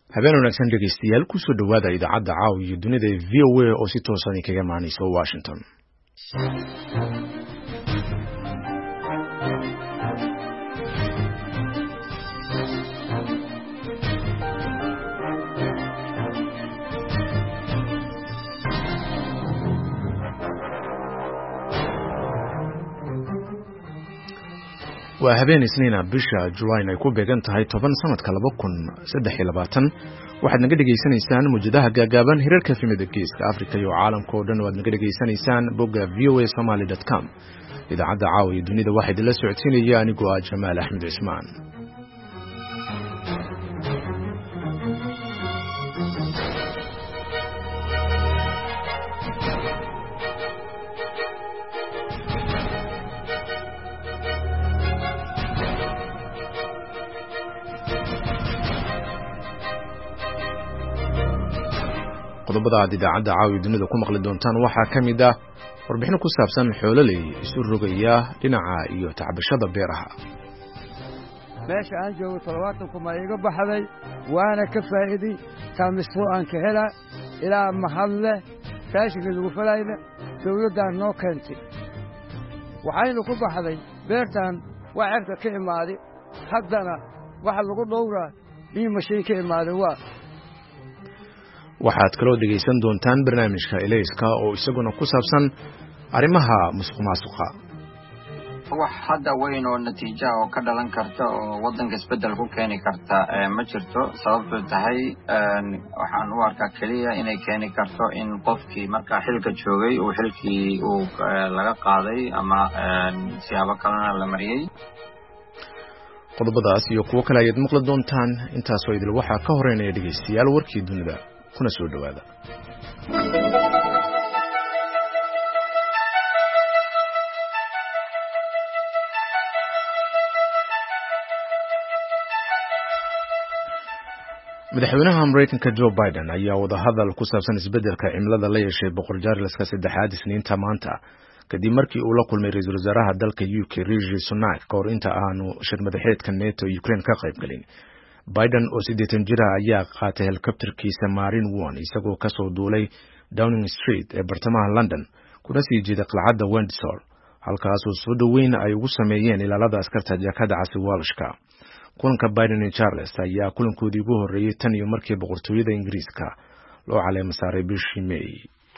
habeen wanaagsan dhegeystayaal ku soo dhawaada idaacadda caawa iyo dunida ee VOA oo si toosan kaga imaanaysa Washington. waa habeen isniina bisha July ay ku beegan tahay 10 sanadka 2023 waxaad naga dhageysanaysaan mujadaha gaagaaban hirarka filimada Geeska Afrika iyo caalamka oo dhan waad naga dhageysanaysaan bogga voasomali.com. idaacadda caawa iyo dunida waxay idin la socodsiinaya anigoo ah Jamaal Axmed Cismaan. qodobada aad idaacadda caawi dunida ku maqli doontaan waxaa ka mid ah warbixin ku saabsan xoololey isu rogaya dhinaca iyo tacbashada beeraha. meesha aan joogo 70 kuma iga baxday waana ka faa'iiday taamisoo aan ka hela ilaa mahadle kaashiga lagu falayna dawladda noo keentay waxaynu ku baxday beertan waa cirka ka imaaday haddana waxa lagu dhowraa in mashiin ka imaaday waxaad kaloo dhegeysan doontaan barnaamijka Ilayska oo isaguna ku saabsan arrimaha musuqmaasuqa. wax hadda weyn oo natiijo oo ka dhalan karta oo wadanka isbedel ku keeni karta ma jirto sababtoo tahay waxaan u arkaa kaliya inay keeni karto in qofkii marka xilka joogay uu xilkii uu laga qaaday ama siyaabo kalena la mariyay. qodobadaas iyo kuwo kale ayaad maqli doontaan intaas oo idil waxaa ka horeynaya dhegeystayaal warkii dunida kuna soo dhawaada. madaxweynaha Mareykanka Joe Biden ayaa wada hadal ku saabsan isbedelka cimilada la yeeshay boqor Charles-ka saddexaad isniinta maanta kadib markii uu la kulmay ra'iisul wasaaraha dalka UK Rishi Sunak kahor inta aanu shir madaxeedka NATO Ukraine ka qayb galin. Biden oo 80 jir ah ayaa qaatay helicopterkiisa Marine One isagoo ka soo duulay Downing Street ee bartamaha London kuna sii jeeda qalcadda Windsor halkaas oo soo dhaweyn ay ugu sameeyeen ilaalada askarta jakada casi Welshka. kulanka Biden iyo Charles ayaa kulankoodii ugu horeeyay tan iyo markii boqortooyada Ingiriiska loo caleemo saaray bishii May.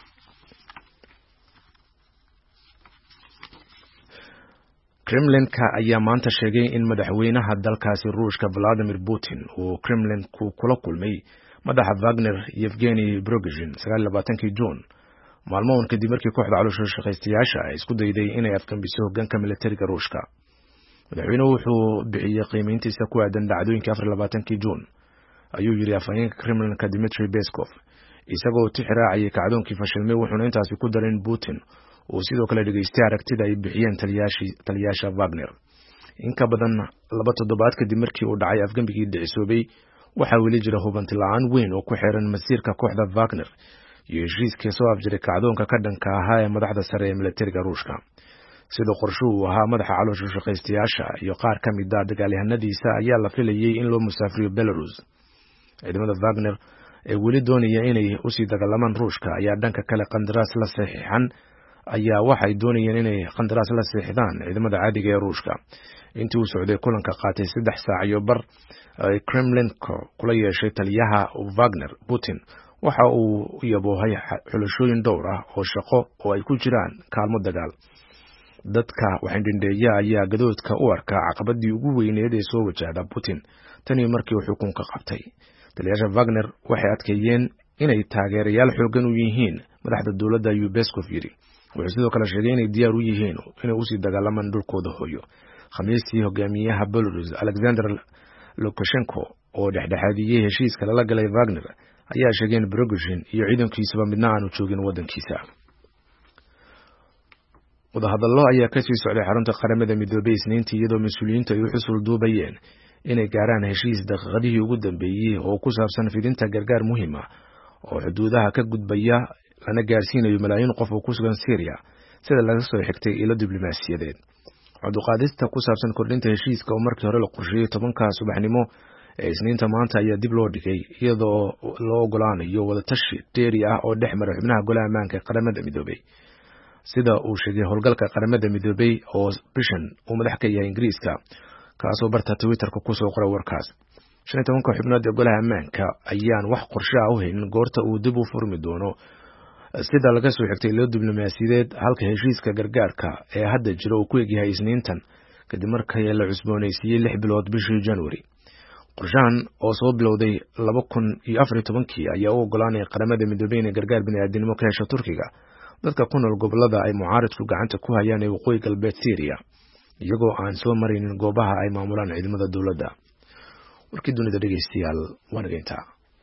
Kremlin-ka ayaa maanta sheegay in madaxweynaha dalkaasi Ruushka Vladimir Putin uu Kremlin-ku kula kulmay madaxa Wagner Yevgeny Prigozhin 29 Juun maalmoon kadib markii kooxda caloosha shaqaystayaasha ay isku dayday inay afkambiso hoggaanka militariga Ruushka. madaxweynuhu wuxuu bixiyay qiimeyntiisa ku aadan dhacdooyinka 24 Juun ayuu yiri afhayeenka Kremlin-ka Dmitry Peskov isagoo tixraacay kacdoonkii fashilmay wuxuuna intaasi ku daray in Putin uu sidoo kale dhageystay aragtida ay bixiyeen taliyaasha Wagner. in ka badan 2 toddobaad kadib markii uu dhacay afgambigii dhicisoobay waxaa weli jira hubanti la'aan weyn oo ku xiran masiirka kooxda Wagner iyo heshiiskii soo afjiray kacdoonka ka dhanka ahaa ee madaxda sare ee militariga Ruushka. sidoo qorshuhu ahaa madaxa caloosha shaqaystayaasha iyo qaar ka mid ah dagaalyahanadiisa ayaa la filayay in loo musaafiriyo Belarus. ciidamada Wagner ee weli doonaya inay u sii dagaalamaan Ruushka ayaa dhanka kale qandaraas la saxiixan ayaa waxay doonayeen inay qandaraas la saxiixdaan ciidamada caadiga ee Ruushka. intii uu socday kulanka qaatay 3 saac iyo bar Kremlin-ka kula yeeshay taliyaha Wagner Putin waxa uu yaboohay xulashooyin dhowr ah oo shaqo oo ay ku jiraan kaalmo dagaal. dadka waxay dhindheeya ayaa gadoodka u arka caqabadii ugu weyneed ee soo wajahda Putin tani markii uu xukunka qabtay. taliyaasha Wagner waxay adkeeyeen inay taageerayaal xoogan u yihiin madaxda dawladda Peskov yiri. wuxuu sidoo kale sheegay inay diyaar u yihiin inay u sii dagaalamaan dhulkooda hooyo. khamiistii hogaamiyaha Belarus Alexander Lukashenko oo dhexdhexaadiyay heshiiska la galay Wagner ayaa sheegay in Prigozhin iyo ciidankiisuba midna aanu joogin wadankiisa. wadahadallo ayaa ka sii socday xarunta qaramada midoobay isniintii iyadoo mas'uuliyiintu ay u xusul duubayeen inay gaaraan heshiis daqiiqadihii ugu dambeeyay oo ku saabsan fidinta gargaar muhiim ah oo xuduudaha ka gudbaya lana gaarsiinayo malaayiin qof oo ku sugan Syria sida laga soo xigtay ilo diblomaasiyadeed. codqaadista ku saabsan kordhinta heshiiska oo markii hore la qorsheeyay 10 subaxnimo ee isniinta maanta ayaa dib loo dhigay iyadoo loo ogolaanayo wadatashi dheeri ah oo dhex mara xubnaha golaha ammaanka ee qaramada midoobay sida uu sheegay howlgalka qaramada midoobay oo bishan uu madax ka yahay Ingiriiska kaasoo barta Twitterka ku soo qoray warkaas 15 xubnood ee golaha ammaanka ayaan wax qorshe ah u haynin goorta uu dib u furmi doono sida laga soo xigtay loo diblomaasiyadeed halka heshiiska gargaarka ee hadda jira uu ku egyahay isniintan kadib markii la cusboonaysiiyay 6 bilood bishii January qorshahan oo soo bilowday 2014 ayaa u ogolaanaya qaramada midoobay inay gargaar bini'aadanimo ka hesho Turkiga dadka ku nool gobolada ay mucaaradku gacanta ku hayaan ee waqooyi galbeed Syria iyagoo aan soo marinin goobaha ay maamulaan ciidamada dawladda warkii dunida dhageystayaal waa nageynta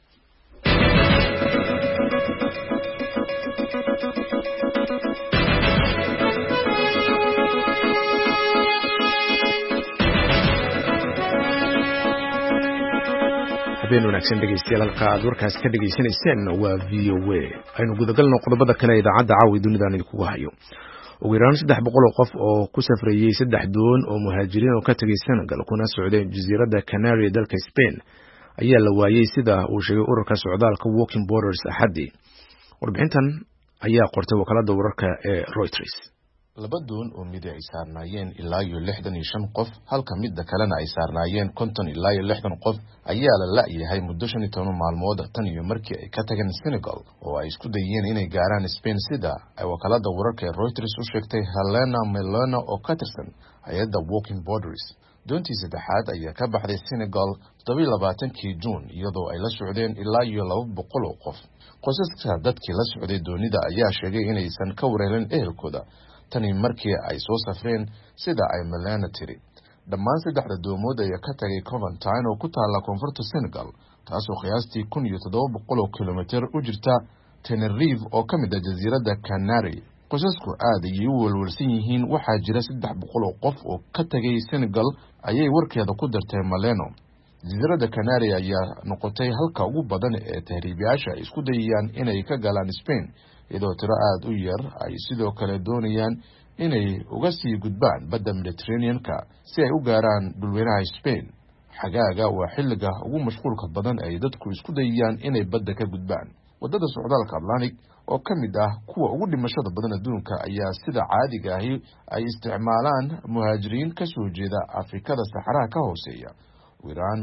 habeen wanaagsan dhegeystayaal halka aad warkaas ka dhageysanayseen waa VOA aynu gudagalno qodobada kale ee idaacadda caawi dunidaan idinku hayo ugu yaraan 300 qof oo ku safrayay 3 doon oo muhaajiriin oo ka tagay Senegal kuna socday jasiiradda Canary ee dalka Spain ayaa la waayay sida uu sheegay ururka socdaalka Walking Borders Axadii warbixintan ayaa qortay wakaaladda wararka ee Reuters laba doon oo mid ay saarnaayeen ilaa 65 qof halka midda kalena ay saarnaayeen 50 ilaa 60 qof ayaa la la'yahay muddo 15 maalmood tan iyo markii ay ka tageen Senegal oo ay isku dayeen inay gaaraan Spain sida ay wakaaladda wararka ee Reuters u sheegtay Helena Melona oo ka tirsan hay'adda Walking Borders doontii saddexaad ayaa ka baxday Senegal 27kii Juun iyadoo ay la socdeen ilaa 200 qof qoysaska dadkii la socday doonida ayaa sheegay inaysan ka wareerin ehelkooda tani markii ay soo safreen sida ay Melana tiri dhammaan saddexda doomood ayaa ka tagay Coventine oo ku taala koonfurta Senegal taasoo qiyaastii 1700 kilomitir u jirta Tenerife oo ka mid ah jasiiradda Canary qoysasku aad ayay u walwalsan yihiin waxaa jira 300 qof oo ka tagay Senegal ayay warkeeda ku dartay Melano jasiiradda Canary ayaa noqotay halka ugu badan ee tahriibayaasha isku dayayaan inay ka galaan Spain iyadoo tiro aad u yar ay sidoo kale doonayaan inay uga sii gudbaan badda Mediterranean-ka si ay u gaaraan dhulweynaha Spain xagaaga waa xilliga ugu mashquulka badan ay dadku isku dayayaan inay badda ka gudbaan wadada socdaalka Atlantic oo ka mid ah kuwa ugu dhimashada badan adduunka ayaa sida caadiga ah ay isticmaalaan muhaajiriin ka soo jeeda Afrikada Saxaraha ka hooseeya Iran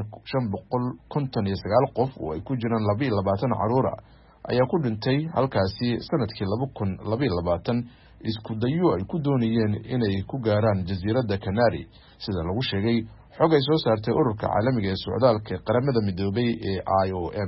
559 qof oo ay ku jiraan 22 caruur ayaa ku dhintay halkaasi sanadkii 2022 isku dayo ay ku doonayeen inay ku gaaraan jasiiradda Canary sida lagu sheegay xog ay soo saartay ururka caalamiga ee socdaalka qaramada midoobay ee IOM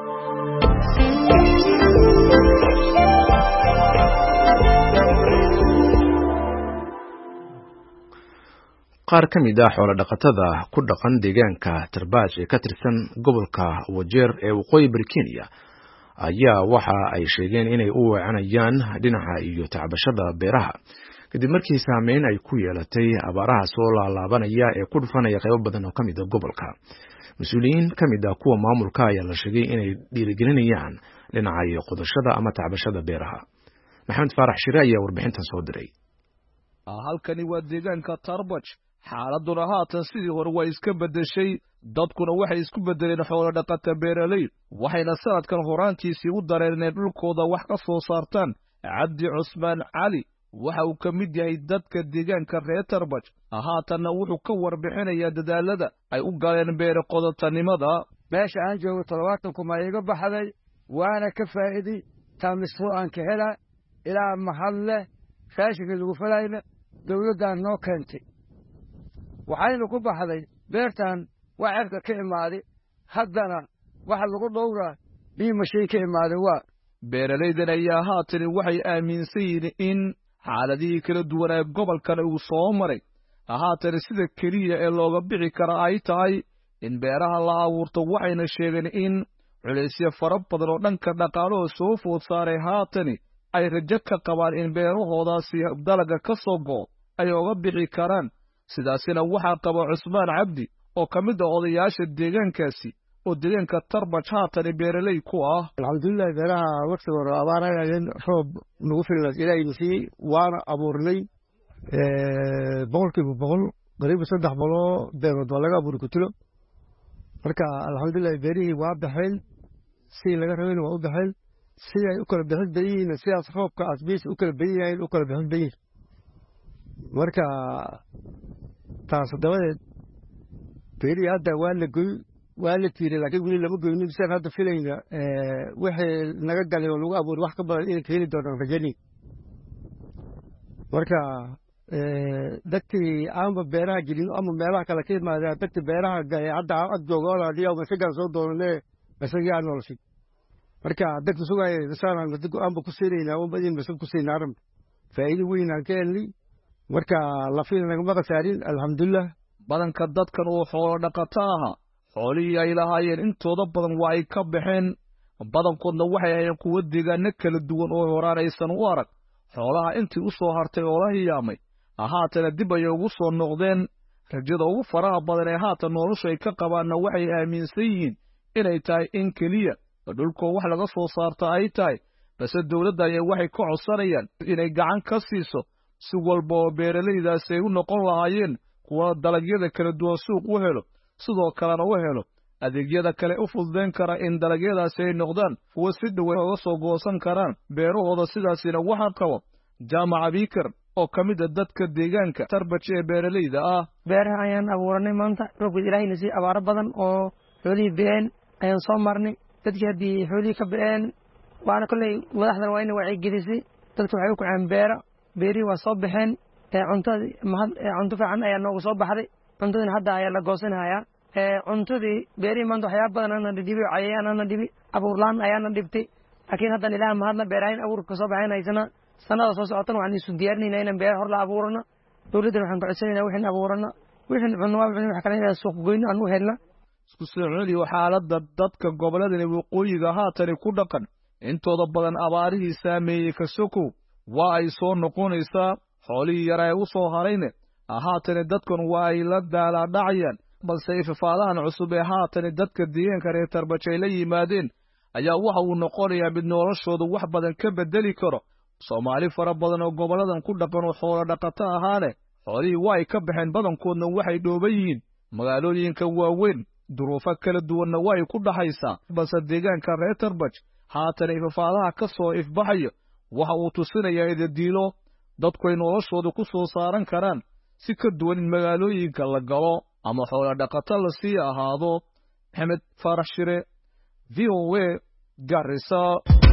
qaar ka mid ah xoolo dhaqatada ku dhaqan deegaanka Tarbaash ee ka tirsan gobolka Wajeer ee waqooyi bari Kenya ayaa waxa ay sheegeen inay u weecanayaan dhinaca iyo tacbashada beeraha kadib markii saameyn ay ku yeelatay abaaraha soo laalaabanaya ee ku dhufanaya qaybo badan oo ka mid ah gobolka mas'uuliyiin ka mid ah kuwa maamulka ayaa la sheegay inay dhiirigelinayaan dhinaca iyo qodashada ama tacbashada beeraha Maxamed Faarax Shire ayaa warbixintan soo diray halkani waa deegaanka Tarbaj xaaladuna haatan sidii hore way iska bedeshay dadkuna waxay isku bedeleen xoolo dhaqata beeraley waxayna sanadkan horaantiisii u dareeneen dhulkooda wax ka soo saartaan Cabdi Cusmaan Cali waxa uu ka mid yahay dadka deegaanka reer Tarbaj haatanna wuxuu ka warbixinayaa dadaalada ay u galeen beero qodotanimada meesha aan joogo 70 ma iga baxday waana ka faa'iiday taamisoo aan ka helaa ilaa mahadle raashinka lagu falayna dawladdan noo keentay waxaynu ku baxday beertan waa cirka ka imaaday haddana waxa lagu dhowraa bii mashiin ka imaaday waa beeralaydan ayaa haatan waxay aaminsan yihiin in xaaladihii kala duwan ee gobolkan uu soo maray haatan sida keliya ee looga bixi kara ay tahay in beeraha la abuurto waxayna sheegeen in culaysyo fara badan oo dhanka dhaqaalaha soo food saaray haatani ay rajo ka qabaan in beerahoodaasi dalaga ka soo go'o ay uga bixi karaan sidaasina waxaa qaba Cusmaan Cabdi oo ka mid ah odayaasha deegaankaasi oo deegaanka Tarbaj haatan beeraley ku ah alxamdulillah beeraha waqtiga hore abaarayeen roob nagu filan ilaahay nasiiyay waana abuurnay boqolkiiba boqol qariib 3 beerood waa laga abuuri ku tiro marka alxamdulilah beerihii waa baxeen si laga rabayna waa u baxeen siday u kala bixin bayihiin sidaas roobka asbiis u kala bayihiin u kala bixin bayihiin marka taas dabadeed beerihii hadda waa la tiiray laakiin weli lama goynin bisaan hadda filayna wixii naga galay oo lagu abuuray wax ka badan inay ka heli doonaan rajani marka dadkii aanba beeraha gelin ama meelaha kale ka yimaadaan dadkii beeraha hadda ad joogooladiyo masagaan soo doonane masagii aan noloshay marka dadka sugaya insaan dadku aanba ku siinayna oo badin masag ku siinaa aram faa'iido weyn aan ka helnay marka la fiil nagama khasaarin alxamdulilah badanka dadkan oo xoolo dhaqato aha xoolihii ay lahaayeen intooda badan waa ay ka baxeen badankoodna waxay ahaayeen kuwo deegaano kala duwan oo horaan aysan u arag xoolaha intii u soo hartay oo la hiyaamay haatana dib ayay ugu soo noqdeen rajada ugu faraha badan ee haatan noloshu ay ka qabaanna waxay aaminsan yihiin inay tahay in keliya dhulkoo wax laga soo saarta ay tahay balse dowladda ayaa waxay ka codsanayaan inay gacan ka siiso si walba oo beeralaydaasi ay u noqon lahaayeen kuwa dalagyada kala duwan suuq u helo sidoo kalena u helo adeegyada kale u fududayn kara in dalagyadaasi ay noqdaan kuwo si dhowe uga soo goosan karaan beerahooda sidaasina waxaa qabo jaamaca biikar oo ka mid a dadka deegaanka Tarbaj ee beeralayda ah beeraha ayaan abuuranay maanta roobka ilaahayna si abaaro badan oo xoolihii been ayaan soo marnay dadkii haddii xoolihii ka been waana kolley madaxdan waa inay wacyi gelisay dadku waxay u kaceen beerihii waa soo baxeen cunto fiican ayaa noogu soo baxday cuntadina hadda ayaa la goosanayaa cuntadii beerihii maanta waxyaaba badan ana dhibay cayayaan ana dhibi abuurlaan ayaana dhibtay laakiin haddan ilaah mahadna beerahayn abuurka soo baxeen haysana sanada soo socotana waxaan isu diyaarinayna inaan beer hor la abuurano dowladdana waxaan ku codsanayna wixin abuurano wixin cunno waa wixin wax kale inaan suuq goyno aan u helna isku soo celiyo xaaladda dadka goboladani waqooyiga haatani ku dhaqan intooda badan abaarihii saameeyey ka sokow waa ay soo noqonaysaa xoolihii yaraa u soo harayne haatani dadkan waa ay la daalaadhacayaan balse ifafaalahan cusub ee haatani dadka deegaanka reer Tarbaj ay la yimaadeen ayaa waxa uu noqonayaa mid noloshooda wax badan ka bedeli karo Soomaali fara badan oo goboladan ku dhaqan oo xoolo dhaqato ahaane xoolihii waa ay ka baxeen badankoodna waxay dhooban yihiin magaalooyinka waaweyn duruufo kala duwanna waa ay ku dhaxaysaa balse deegaanka reer Tarbaj haatan ifafaalaha ka soo ifbaxayo waxa uu tusinayaa idadiilo dadku ay noloshooda ku soo saaran karaan si ka duwan in magaalooyinka la galo ama xoolo dhaqato la sii ahaado Maxamed Farax Shire VOA Garissa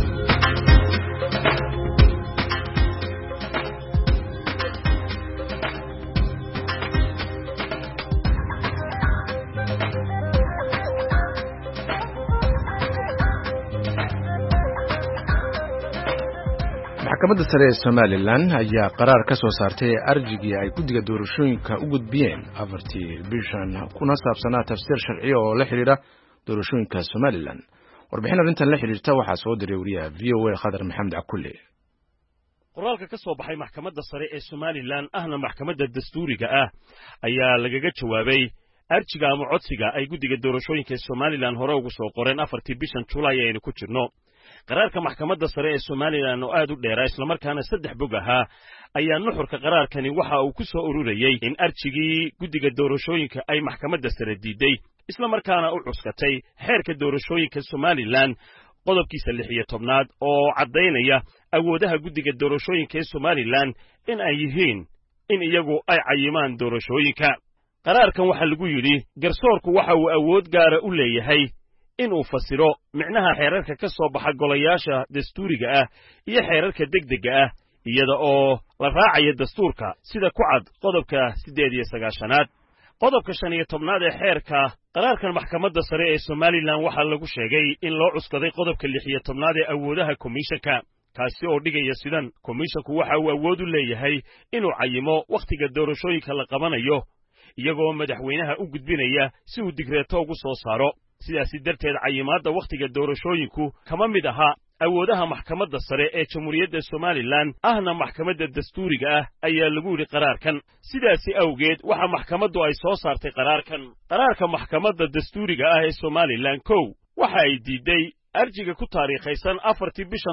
maxkamadda sare ee Somaliland ayaa qaraar ka soo saartay arjigii ay guddiga doorashooyinka u gudbiyeen afartii bishan kuna saabsanaa tafsiir sharci oo la xiriira doorashooyinka Somaliland warbixin arrintan la xiriirta waxaa soo diray wariyaha VOA Khadar Maxamed Cakulle qoraalka ka soo baxay maxkamadda sare ee Somaliland ahna maxkamadda dastuuriga ah ayaa lagaga jawaabay arjiga ama codsiga ay guddiga doorashooyinka Somaliland hore ugu soo qoreen afartii bishan July aynu ku jirno qaraarka maxkamadda sare ee Somaliland oo aad u dheer isla markaana 3 bog ahaa ayaa nuxurka qaraarkani waxa uu ku soo ururayay in arjigii guddiga doorashooyinka ay maxkamadda sare diiday isla markaana u cuskatay xeerka doorashooyinka Somaliland qodobkiisa 16aad oo cadeynaya awoodaha guddiga doorashooyinka ee Somaliland in ay yihiin in iyagu ay cayimaan doorashooyinka qaraarkan waxa lagu yiri garsoorku waxa uu awood gaar ah u leeyahay inuu fasiro micnaha xeerarka ka soo baxa golayaasha dastuuriga ah iyo xeerarka degdega ah iyada oo la raacayo dastuurka sida ku cad qodobka 98aad qodobka 15aad ee xeerka qaraarkan maxkamadda sare ee Somaliland waxa lagu sheegay in loo cuskaday qodobka 16aad ee awoodaha komishanka kaasi oo dhigaya sidan komishanku waxa uu awood u leeyahay inuu cayimo waqtiga doorashooyinka la qabanayo iyagoo madaxweynaha u gudbinaya si uu digreeto ugu soo saaro sidaasi darteed cayimaadda waqtiga doorashooyinku kama mid aha awoodaha maxkamadda sare ee Jamhuuriyadda Somaliland ahna maxkamadda dastuuriga ah ayaa lagu yiri qaraarkan sidaasi awgeed waxa maxkamaddu ay soo saartay qaraarka maxkamadda dastuuriga ah ee Somaliland waxa ay diiday arjiga ku taariikhaysan 4 bishan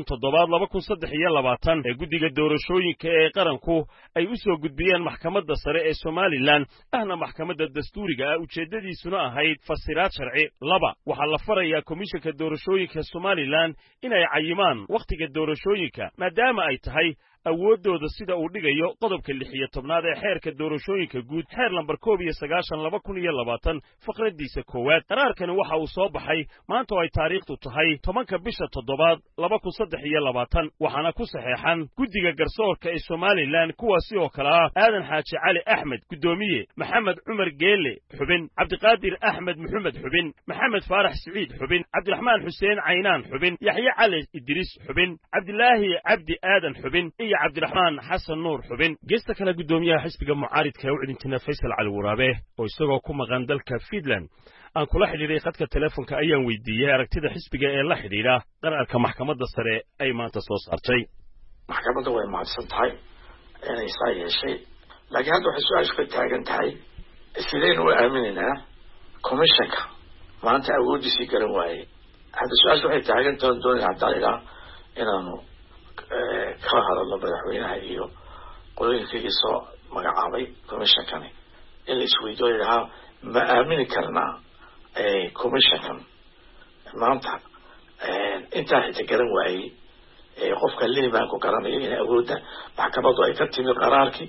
7/2023 ee guddiga doorashooyinka ee qaranku ay u soo gudbiyeen maxkamadda sare ee Somaliland ahna maxkamadda dastuuriga ah ujeedadiisuna ahayd fasiraad sharci. 2 waxaa la farayaa komishanka doorashooyinka Somaliland inay cayimaan waqtiga doorashooyinka maadaama ay tahay awoodooda sida uu dhigayo qodobka 16 ee xeerka doorashooyinka guud xeer lambar 19/2020 faqradiisa koowaad. qaraarkani waxa uu soo baxay maanta oo ay taariikhdu tahay 10 bisha 7 2023 waxaana ku saxeexan guddiga garsoorka ee Somaliland kuwaasi oo kala ah Aadan Xaaji Cali Axmed gudoomiye, Maxamed Cumar Geele xubin, Cabdiqaadir Axmed Maxamed xubin, Maxamed Faarax Saciid xubin, Cabdiraxmaan Xuseen Caynaan xubin, Yaxya Cali Idris xubin, Cabdilaahi Cabdi Aadan xubin, Cabdiraxmaan Xasan Nuur xubin. geesta kale gudoomiyaha xisbiga mucaaridka ee u cidintina Faysal Cali Waraabe oo isagoo ku maqan dalka Finland aan kula xidhiidhay khadka telefoonka ayaan weydiiyay aragtida xisbiga ee la xidhiidha qaraarka maxkamadda sare ay maanta soo saartay. maxkamadda way mahadsan tahay inay saa yeeshay, laakiin hadda waxay su-aashu ka taagan tahay sideen u aaminaynaa komishanka maanta awoodiisii garan waayey. hadda su-aashu waxay taagan tahay doonaya haddaan inaanu kala hadalno madaxweynaha iyo qolooyinkii soo magacaabay komishankani in la isweydiyo yidhahaa ma aamini karnaa komishankan maanta intaa xita garan waayey qofka liimaanku garanayo in awoodda maxkamaddu ay ka timi qaraarkii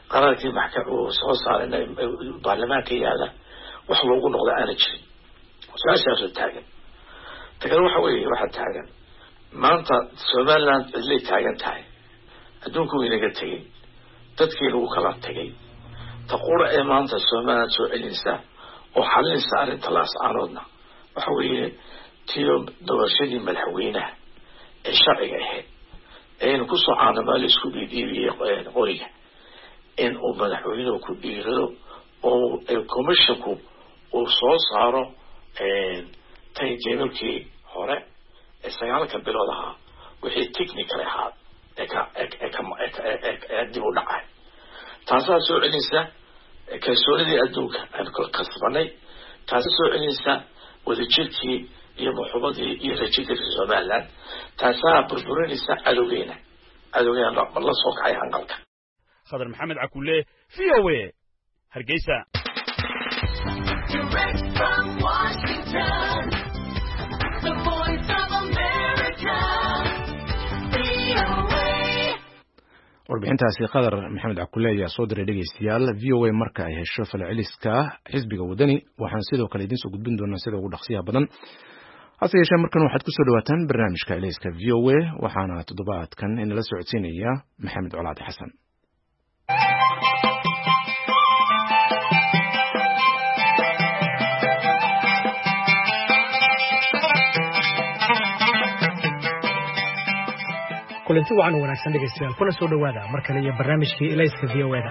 uu soo saaray baarlamaanka yaala wax loogu noqda aana jirin. su-aashaasoo taagan tagan waxa weeye waxaa taagan maanta Somaliland cidlay taagan tahay, adduunku inaga tegey, dadkiina uu kala tegey. taqura ee maanta Somaliland soo celinaysa oo xalinaysa arrinta laascaanoodna waxa weeye tiyo doorashadii madaxweynaha ee sharciga ahayd aynu ku soo caanamaal isku dhiibiyey qoriga in uu madaxweynuhu ku dhiirado oo komishanku uu soo saaro tayjeelkii hore sagaalka bilood ahaa wixii technical ahaa dib u dhacay. taasaa soo celinaysa kalsoonidii adduunka aan kasbanay, taasa soo celinaysa wadajirkii iyo muxubadii iyo rajadii Somaliland, taasaa burburinaysa cadowgeena la soo kacay hanqalka. Khadar Maxamed Cakulle, VOA, Hargeysa. warbixintaasi Khadar Maxamed Cakulle ayaa soo diray dhegeystayaal. VOA marka ay hesho falceliska xisbiga wadani waxaan sidoo kale idin soo gudbin doonaa sida ugu dhaqsiyaha badan. hase yeeshee markan waxaad ku soo dhawaataan barnaamijka Eleyska VOA waxaana toddobaadkan inala socodsiinaya Maxamed Colaad Xasan. kulanti wacan wanaagsan dhegeystayaal kuna soo dhawaada mar kale iyo barnaamijkii Eleyska VOA-da.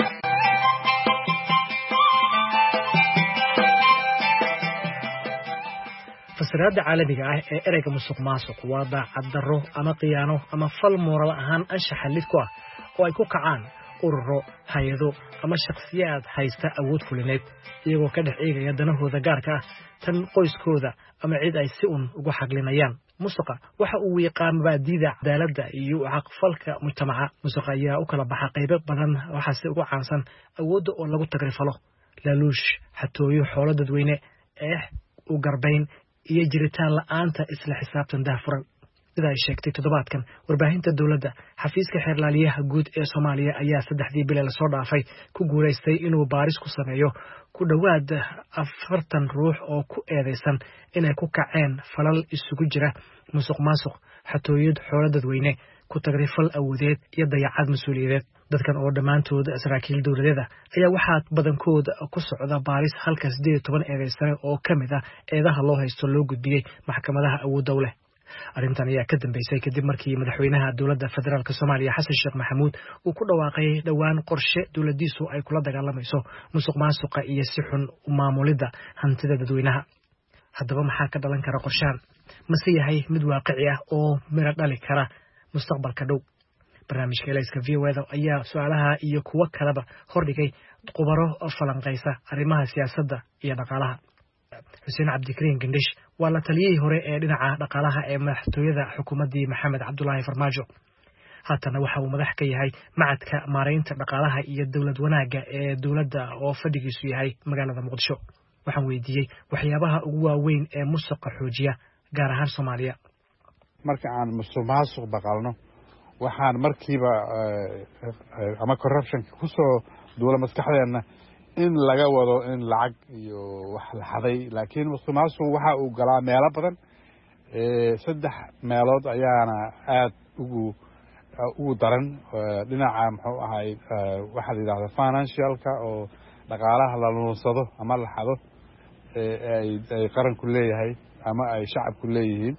fasiraadda caalamiga ah ee ereyga musuqmaasuq waa daacad darro ama khiyaano ama fal moral ahaan anshaxa lid ku ah oo ay ku kacaan ururo, hay-ado ama shakhsiyaad haysta awood fulineed iyagoo ka dhex eegaya danahooda gaarka ah tan qoyskooda ama cid ay si un ugu xaglinayaan. musuqa waxa uu yaqaan mabaadi'da cadaaladda iyo xaqfalka mujtamaca. musuqa ayaa u kala baxa qaybo badan waxaase ugu caansan awoodda oo lagu tagrifalo, laaluush, xatooyo xoolo dadweyne, u garbayn iyo jiritaan la'aanta isla xisaabtan daahfuran. sida ay sheegtay toddobaadkan warbaahinta dowladda, xafiiska xeerlaaliyaha guud ee Soomaaliya ayaa 3 bil la soo dhaafay ku guuleystay inuu baaris ku sameeyo ku dhawaad 40 ruux oo ku eedeysan inay ku kaceen falal isugu jira musuqmaasuq, xatooyad xoolo dadweyne, ku tagrifal awoodeed iyo dayacad mas'uuliyadeed. dadkan oo dhammaantood saraakiil dowladeed ayaa waxaa badankooda ku socda baaris halka 18 eedeysan oo kamid ah eedaha loo haysto loo gudbiyay maxkamadaha awoodda u leh. arrintan ayaa ka dambeysay kadib markii madaxweynaha dowladda federaalka Soomaaliya Xasan Sheekh Maxamuud uu ku dhawaaqay dhawaan qorshe dowladiisu ay kula dagaalamayso musuqmaasuqa iyo si xun u maamulidda hantida dadweynaha. haddaba maxaa ka dhalan kara qorshahan? mase yahay mid waaqici ah oo miro dhali kara mustaqbalka dhow? barnaamijka Eleyska VOA-da ayaa su'aalaha iyo kuwa kaleba hordhigay khubaro falanqeysa arrimaha siyaasadda iyo dhaqaalaha. xuseen cabdikariin gandhish waa la taliyey hore ee dhinaca dhaqaalaha ee madaxtooyada xukuumaddii maxamed cabdulaahi farmaajo haatana waxa uu madax ka yahay macadka maaraynta dhaqaalaha iyo dowlad wanaagga ee dowladda oo fadhigiisu yahay magaalada muqdisho waxaan weydiiyey waxyaabaha ugu waaweyn ee musuqa xoojiya gaar ahaan Soomaaliya marka aan musuqmaasuq baqalno waxaan markiiba ama corruption ku soo duula maskaxdeena in laga wado in lacag iyo wax la xaday laakiin musuqmaasuq waxa uu galaa meelo badan 3 meelood ayaana aad ugu daran dhinaca muxuu ahay waxa la yiraahdo financialka oo dhaqaalaha la lunsado ama la xado ay qaranku leeyahay ama ay shacabku leeyihiin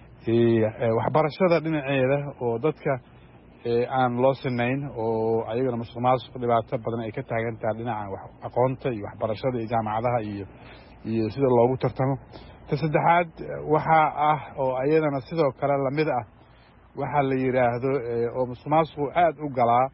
waxbarashada dhinaceeda oo dadka aan loo sinayn oo ayagana musuqmaasuq dhibaato badan ay ka taagan tahay dhinaca aqoonta iyo waxbarashada iyo jaamacadaha iyo sida loogu tartamo saddexaad waxa ah oo ayadana sidoo kale lamid ah waxa la yiraahdo oo musuqmaasuq aad u galaa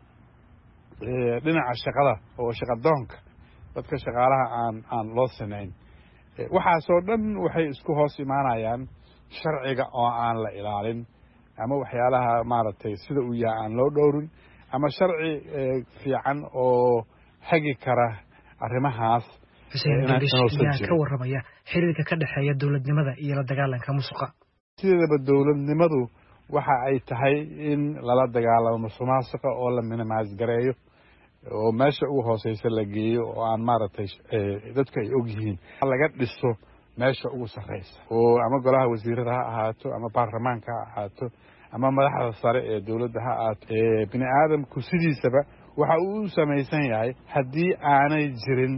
dhinaca shaqada oo shaqadoonka dadka shaqaalaha aan loo sinayn waxaasoo dhan waxay isku hoos imaanayaan sharciga oo aan la ilaalin ama waxyaalaha maaragtay sida uu yahay aan loo dhowrin ama sharci fiican oo hagi kara arrimahaas xuseen ayaa ka warramaya xiriirka ka dhexeeya dowladnimada iyo la dagaalanka musuqa sideedaba dowladnimadu waxa ay tahay in lala dagaalamo musuqmaasuqa oo la minimize gareeyo oo meesha ugu hooseysa la geeyo oo aan maaragtay dadka ay og yihiin laga dhiso meesha ugu sarreysa oo ama golaha wasiirada ha ahaato ama baarlamaanka ha ahaato ama madaxda sare ee dowladda ha ahaato bini aadamku sidiisaba waxa uu u samaysan yahay haddii aanay jirin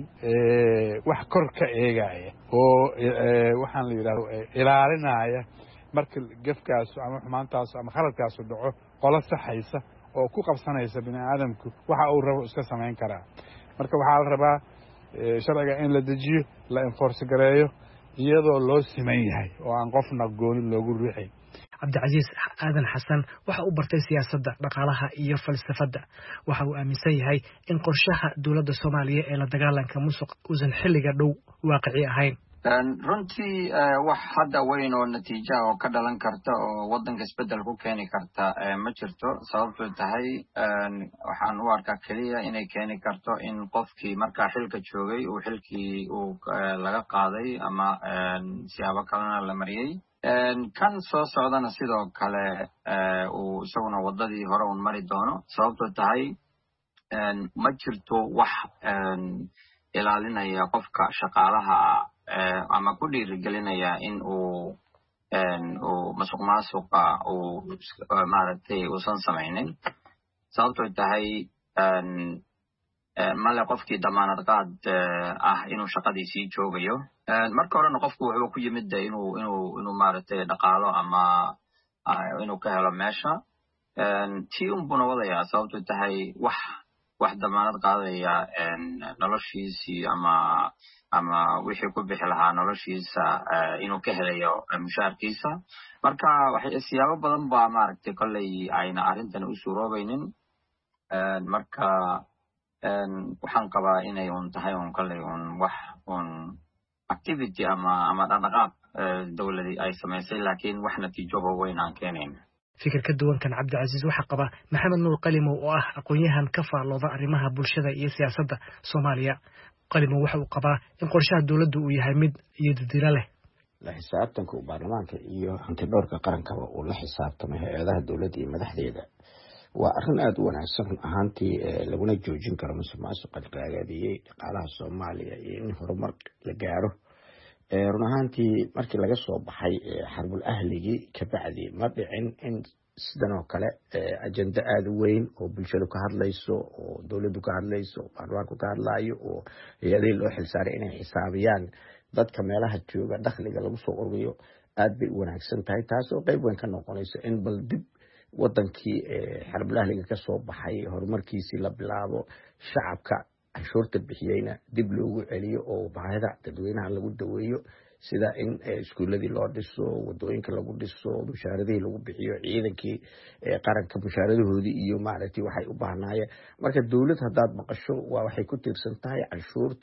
wax kor ka eegaya oo waxaan la yidhahdo ilaalinaya marka gefkaas ama xumaantaas ama khaladkaas dhaco qolo saxaysa oo ku qabsanaysa bini aadamku waxa uu rabo iska samayn karaa marka waxaa la rabaa sharciga in la dejiyo la enforce gareeyo iyadoo loo siman yahay oo aan qofna gooni loogu riixin cabdicasiis aadan xasan waxa uu bartay siyaasadda dhaqaalaha iyo falsafadda waxa uu aaminsan yahay in qorshaha dowladda Soomaaliya ee la dagaalanka musuq uusan xilliga dhow waaqici ahayn runtii wax hadda weyn oo natiijo oo ka dhalan karta oo wadanka isbedel ku keeni karta ma jirto sababtoo tahay waxaan u arkaa kaliya inay keeni karto in qofkii markaa xilka joogay uu xilkii uu laga qaaday ama siyaabo kalena la mariyay kan soo socdana sidoo kale uu isaguna wadadii hore un mari doono sababtoo tahay ma jirto wax ilaalinaya qofka shaqaalaha ama ku dhiirigelinaya in uu musuqmaasuqa uu maaragtay uusan samaynin sababtoo tahay male qofkii damaanad qaad ah inuu shaqadiisii joogayo marka horena qofku wuxuu ku yimid inuu maaragtay dhaqaalo ama inuu ka helo meesha tii unbuna wadayaa sababtoo tahay wax damaanad qaadaya noloshiisii ama wixii ku bixi lahaa noloshiisa inuu ka helayo mushaarkiisa marka siyaabo badan baa maaragtay kolley ayna arrintan u suuroobaynin marka waxaan qabaa inay un tahay un kolley un wax un activity ama dhaqdhaqaaq dowladii ay samaysay laakiin wax natiijoba weyn aan keenayn fikir ka duwankan cabdicasiis waxaa qaba maxamed nuur qalimow oo ah aqoon-yahan ka faallooda arrimaha bulshada iyo siyaasadda Soomaaliya qalimow waxa uu qabaa in qorshaha dowladdu uu yahay mid iyo dadilo leh la xisaabtanka baarlamaanka iyo hantidhowrka qarankaba uu la xisaabtamay hay'adaha dowladda iyo madaxdeeda waa arrin aad u wanaagsan ahaantii laguna joojin karo musuqmaasuqa qagaadiyey dhaqaalaha Soomaaliya iyo in horumar la gaaro run ahaantii markii laga soo baxay xarbul ahligii ka bacdi ma dhicin in sidan oo kale ajenda aad u weyn oo bulshadu ka hadlayso oo dowladdu ka hadlayso oo baarlamaanku ka hadlayo oo hay'adaha loo xilsaaray inay xisaabiyaan dadka meelaha jooga dakhliga lagu soo ururiyo aad bay u wanaagsan tahay taas oo qayb weyn ka noqonaysa in bal dib wadankii xarbul ahliga ka soo baxay horumarkiisii la bilaabo shacabka cashuurta bixiyeyna dib loogu celiyo oo baahida dadweynaha lagu daweeyo sida in iskuuladii loo dhiso wadooyinka lagu dhiso mushaaradihii lagu bixiyo ciidankii qaranka mushaaradahoodii iyo maaragtay waxay u baahnaayeen marka dowlad haddaad maqasho waa waxay ku tiirsan tahay cashuurta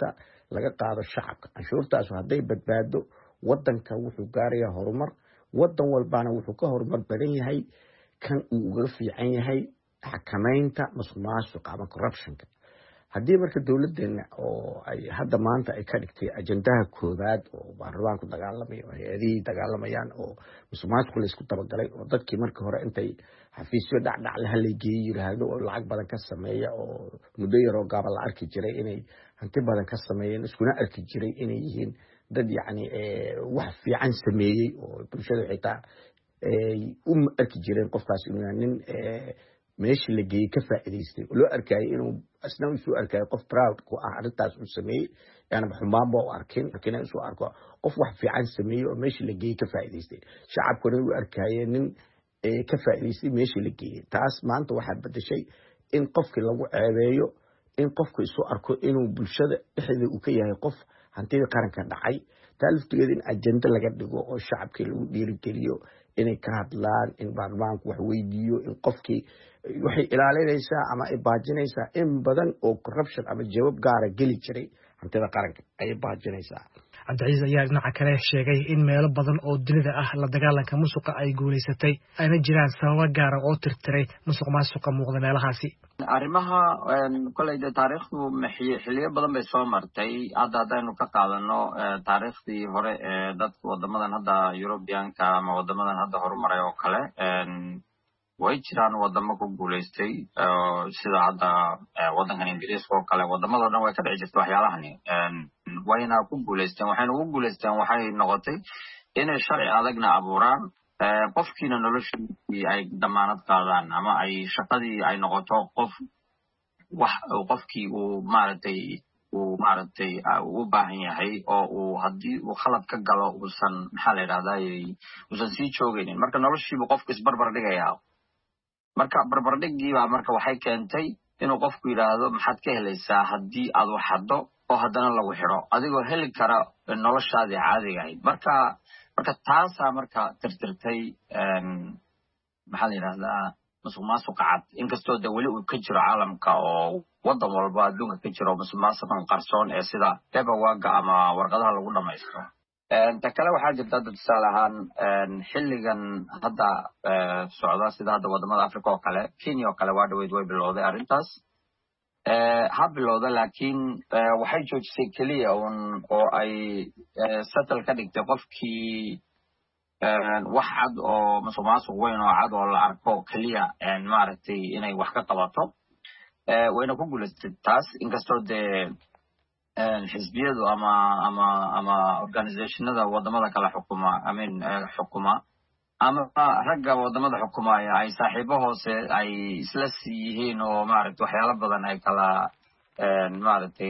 laga qaado shacabka. canshuurtaas hadday badbaado wadanka wuxuu gaarayaa horumar. wadan walbana wuxuu ka horumar badan yahay kan uu uga fiican yahay xakamaynta musuqmaasuqa ama corruptionka. haddii marka dowladeena oo ay hadda maanta ay ka dhigtay ajandaha koowaad oo baarlamaanku dagaalamaya oo hay-adihii dagaalamayaan oo musuqmaasuqa la isku dabagalay oo dadkii markii hore intay xafiisyo dhacdhac la halgeeyay yiraahdo oo lacag badan ka sameeya oo muddo yaroo gaaba la arki jiray inay hanti badan ka sameeyeen iskuna arki jiray inay yihiin dad yacni wax fiican sameeyey oo bulshada xitaa u arki jireen qofkaas inuu nin meeshii la geeyey ka faa'iidaystay loo arkayay inuu asna isu arkay qof proud ku ah arintaas uu sameeyay yani xumaanba u arkin isu arko qof wax fiican sameeyay oo meeshii la geeyey ka faa'iidaystay shacabkuna uu arkayay nin ka faa'iidaystay meeshii la geeyey. taas maanta waxaa bedeshay in qofkii lagu ceebeeyo in qofku isu arko inuu bulshada dhexdeeda uu ka yahay qof hantida qaranka dhacay. taa laftigeeda in ajenda laga dhigo oo shacabkii lagu dhiirigeliyo inay ka hadlaan in baarlamaanku wax weydiiyo in qofkii waxay ilaalinaysaa ama ay baajinaysaa in badan oo corruption ama jawaab gaara geli jiray hantida qaranka ayay baajinaysaa. cabdicasiis ayaa dhinaca kale sheegay in meelo badan oo dunida ah la dagaalanka musuqa ay guulaysatay ayna jiraan sababo gaara oo tirtiray musuq maasuqa muuqda meelahaasi. arrimaha kolay de taariikhdu xilliyo badan bay soo martay. haddaynu ka qaadano taariikhdii hore ee dadka wadamadan hadda Europeanka ama wadamadan hadda horumaray oo kale way jiraan wadamo ku guulaystay sida hadda wadankan Ingiriiska oo kale. wadamada dhan way ka dhici jirtay waxyaalahani wayna ku guulaysteen. waxayna ugu guulaysteen waxay noqotay inay sharci adagna abuuraan qofkiina noloshii ay damaanad qaadaan ama ay shaqadii ay noqoto qof wax qofkii uu maaragtay u baahan yahay oo uu haddii uu khalad ka galo uusan maxaa la yidhahdaa uusan sii joogaynin. marka noloshiibu qofku isbarbar dhigayaa. marka barbardhigiibaa marka waxay keentay inuu qofku yidhaahdo maxaad ka helaysaa haddii aad wax haddo oo haddana lagu xidho adigoo heli kara noloshaadii caadiga ahayd. marka taasaa marka tirtirtay maxaa la yidhahdaa musuq maasuqa cad. inkastoo de weli uu ka jiro caalamka oo wadan walba adduunka ka jiro musuq maasuqan qarsoon ee sida paperworka ama warqadaha lagu dhamaysto. ta kale waxaa jirta dad tusaale ahaan xilligan hadda socda sida hadda wadamada Africa oo kale. Kenya oo kale waa dhaweyd way bilowday arrintaas ha bilowda laakiin waxay joojisay keliya oo ay settle ka dhigtay qofkii wax cad oo musuq maasuq weyn oo cad oo la arko keliya maaragtay inay wax ka qabato wayna ku guulaystay taas. inkastoo dee xisbiyadu ama organizationada wadamada kala xukuma ama ragga wadamada xukumaya ay saaxiibo hoose ay isla sii yihiin oo maaragtay waxyaalo badan ay kala maaragtay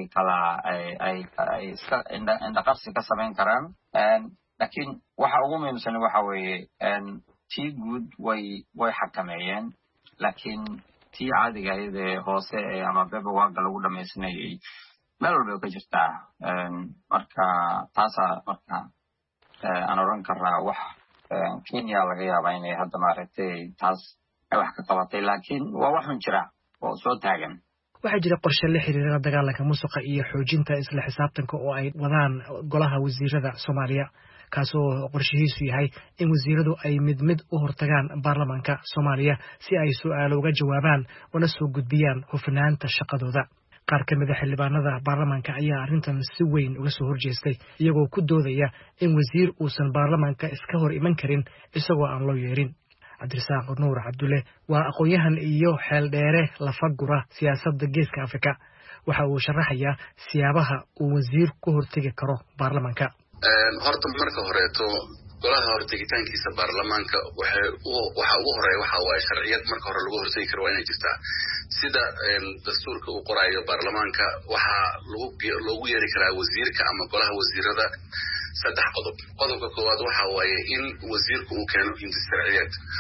ay iska indhaqarsi ka samayn karaan. laakiin waxa ugu muhiimsan waxa weeye tii guud way xakameeyeen laakiin tii caadiga ahayd ee hoose ama paperworka lagu dhamaysanayay meel walba ka jirtaa. marka taasaa marka aan oran karaa wax Kenya laga yaabaa inay hadda maaragtay taas ay wax ka qabatay laakiin waa waxun jira oo soo taagan. waxaa jira qorshe la xiriira dagaalanka musuqa iyo xoojinta isla xisaabtanka oo ay wadaan golaha wasiirada Soomaaliya kaasoo qorshihiisu yahay in wasiiradu ay mid u hortagaan baarlamaanka Soomaaliya si ay su'aalo uga jawaabaan una soo gudbiyaan hufnaanta shaqadooda. qaar ka mid ah xildhibaanada baarlamaanka ayaa arrintan si weyn uga soo horjeestay iyagoo ku doodaya in wasiir uusan baarlamaanka iska hor iman karin isagoo aan loo yeerin. cabdirasaaq nuur cabdulle waa aqoon-yahan iyo xeeldheere lafagura siyaasadda geeska Afrika. waxa uu sharaxayaa siyaabaha uu wasiir ku hortegi karo baarlamaanka. horta marka horeeto golaha hortegitaankiisa baarlamaanka waxa ugu horeeya waxa waa sharciyad marka hore lagu hortegi karo waa inay jirtaa. sida dastuurka uu qorayo baarlamaanka waxa loogu yeeri karaa wasiirka ama golaha wasiirada 3 qodob. qodobka koowaad waxa waaye in wasiirku uu keeno hindis sharciyeed.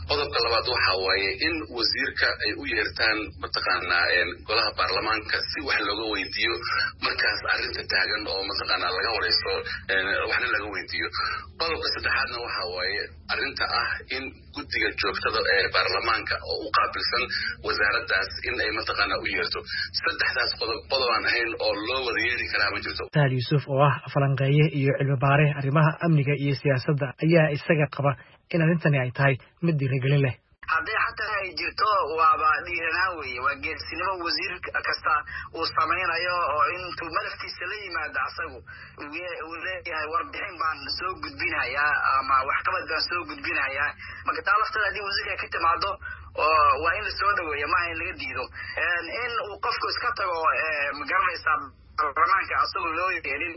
qodobka labaad waxa waaye in wasiirka ay u yeertaan mataqaanaa golaha baarlamaanka si wax looga weydiiyo markaas arrinta taagan oo mataqaanaa laga wareysto waxna laga weydiiyo qodobka saddexaadna waxa waaye arrinta ah in guddiga joogtada ee baarlamaanka oo u qaabilsan wasaaraddaas in ay mataqaanaa u yeerto saddexdaas qodob aan ahayn oo loo wada yeeri karaa ma jirto. Tahal Yuusuf oo ah falanqeeye iyo cilmi baare arrimaha amniga iyo siyaasadda ayaa isaga qaba in arrintani ay tahay mid dhiirigelin leh. haddii xataa ay jirto waaba dhiiranaan weeye waa geersinimo wasiir kasta uu samaynayo oo intuu malafkiisa la yimaado asagu uu leeyahay warbixin baan soo gudbinayaa ama waxqabad baan soo gudbinayaa marka taa lafteeda haddii wasiirka ka timaado waa in la soo dhaweeya maaha in laga diido in uu qofku iska tago magaranaysaa baarlamaanka asagoo loo yeelin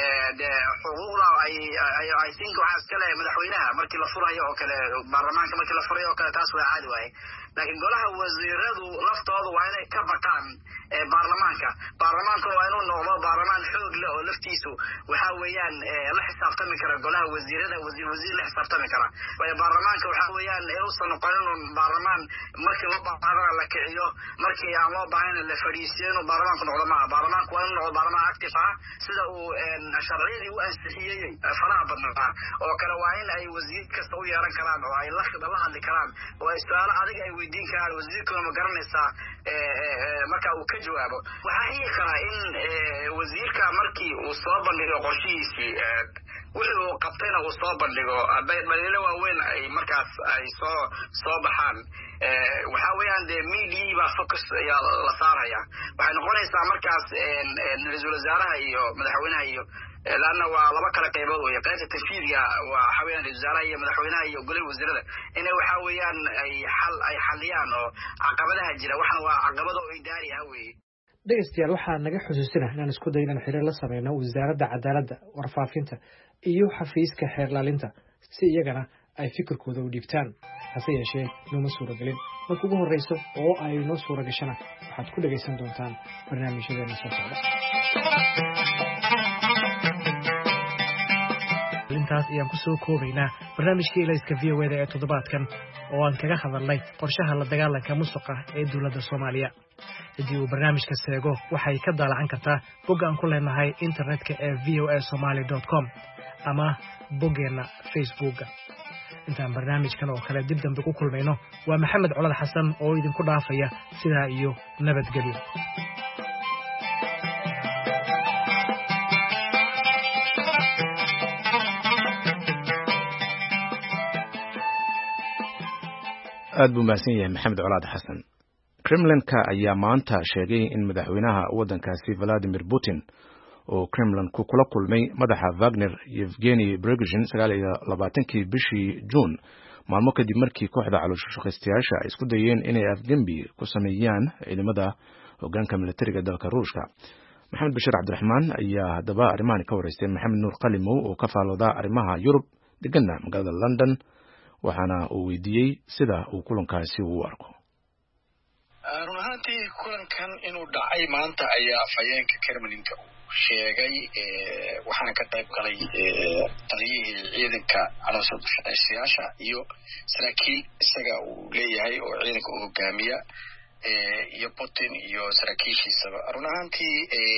xuquuqda I think waxaa iska leh madaxweynaha markii la furayo oo kale baarlamaanka markii la furayo oo kale taas waa caadi waaye laakiin golaha wasiiradu laftooda waa inay ka baqaan baarlamaanka waa inuu noqdo baarlamaan xoog leh oo laftiisu waxa weeyaan la xisaabtami kara golaha wasiirada wasiir la xisaabtami kara waayo baarlamaanka waxa weeyaan inuusan noqonin baarlamaan markii loo baahdo la kiciyo markii aan loo baahnayn la fadhiisiyo inuu baarlamaanku noqdo maaha baarlamaanku waa inuu noqdo baarlamaan active ah sida uu sharciyadii u ansixiyey faraha badnaa oo kale waa in ay wasiir kasta u yeeran karaan oo ay la hadli karaan oo ay su-aalo adiga ay weydiin karaan wasiirkuna ma garanaysaa marka uu ka jawaabo waxaa higi karaa in wasiirka markii uu soo bandhigo qorshihiisii wixii uu qabtayna uu soo bandhigo dhaliilo waaweyn ay markaas ay soo baxaan waxa weeyaan dee media baa focus ayaa la saaraya waxay noqonaysaa markaas ra-iisul wasaaraha iyo madaxweynaha iyo laana waa laba kala qaybood weeye qaybta tanfiidga waxa weeyaan ra-iisul wasaaraha iyo madaxweynaha iyo golaha wasiirada inay waxa weeyaan ay xaliyaan oo caqabadaha jira waxana waa caqabado idaari ah weeye. dhegeystayaal waxaa naga xusuusina inaan isku dayo inaan xiriir la sameyno wasaaradda cadaaladda warfaafinta iyo xafiiska xeerlaalinta si iyagana ay fikirkooda u dhiibtaan hase yeeshee nooma suuragelin marka ugu horreyso oo ay noo suura gashana waxaad ku dhegaysan doontaan barnaamijyadeena soo socda. intaas ayaan kusoo koobaynaa barnaamijkii ilayska VOA ee toddobaadkan oo aan kaga hadalnay qorshaha la dagaalanka musuqa ee dowladda Soomaaliya. haddii uu barnaamijka seego waxay ka daalacan kartaa bogga aan ku leenahay internetka ee voasomali.com ama boggeena Facebooka. intaan barnaamijkan oo kale dib dambe ku kulmayno waa Maxamed Colad Xasan oo idinku dhaafaya sidaa iyo nabadgelyo. aad buu mahadsan yahay Maxamed Colad Xasan. Kremlin-ka ayaa maanta sheegay in madaxweynaha waddankaasi Vladimir Putin oo Kremlin-ku kula kulmay madaxa Wagner Yevgeny Prigozhin 29 bishii June maalmo kadib markii kooxda caloosho-shaqaystayaasha ay isku dayeen inay afgembi ku sameeyaan ciidamada hoggaanka militariga dalka Ruushka. Maxamed Bashir Cabdiraxmaan ayaa haddaba arrimahan ka wareystay Maxamed Nuur Qalimow oo ka faalooda arrimaha Yurub deganna magaalada London waxaana uu weydiiyey sida uu kulankaasi u arko. run ahaantii kulankan inuu dhacay maanta ayaa afhayeenka Kremlin-ka sheegay waxaana ka qayb galay taliyihii ciidanka caloosho-shaqaystayaasha iyo saraakiil isaga uu leeyahay oo ciidanka u hogaamiya iyo Putin iyo saraakiishiisaba. run ahaantii